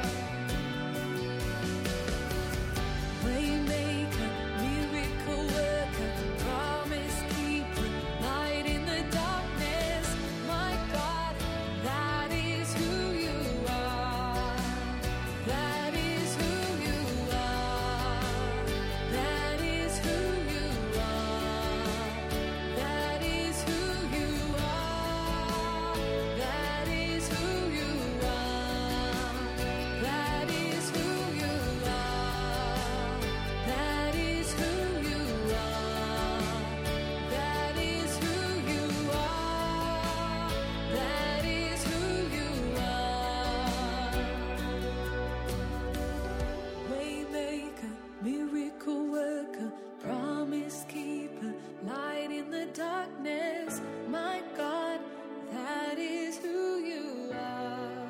Speaker 6: Waymaker, miracle worker, promise keeper, light in the darkness. My God, that is who you are. That is who you are. That is who you are. That is who you are. That is who you are. That is who you are. That is who you are. That is who you are. That is who you are. Waymaker, miracle worker, promise keeper, light in the darkness. My God, that is who you are.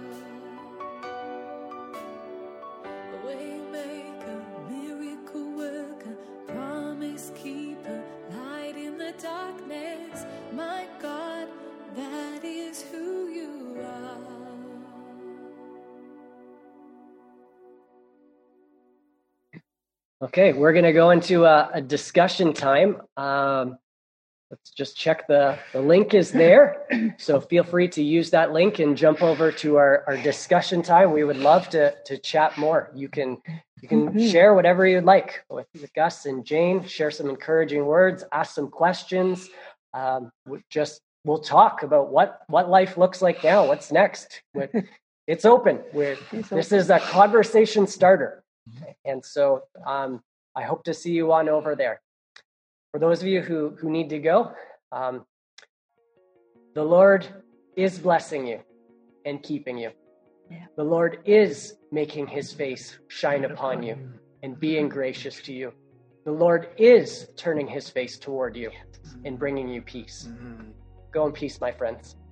Speaker 6: Waymaker, miracle worker, promise keeper, light in the darkness. My God, that is who you are.
Speaker 1: Okay, we're going to go into a discussion time. let's just check the link is there. So feel free to use that link and jump over to our discussion time. We would love to chat more. You can share whatever you'd like with Gus and Jane, share some encouraging words, ask some questions. We'll talk about what life looks like now. What's next? It's open. This is a conversation starter. And so I hope to see you on over there. For those of you who need to go, the Lord is blessing you and keeping you.
Speaker 4: Yeah.
Speaker 1: The Lord is making his face shine upon you and being gracious to you. The Lord is turning his face toward you and bringing you peace. Go in peace, my friends.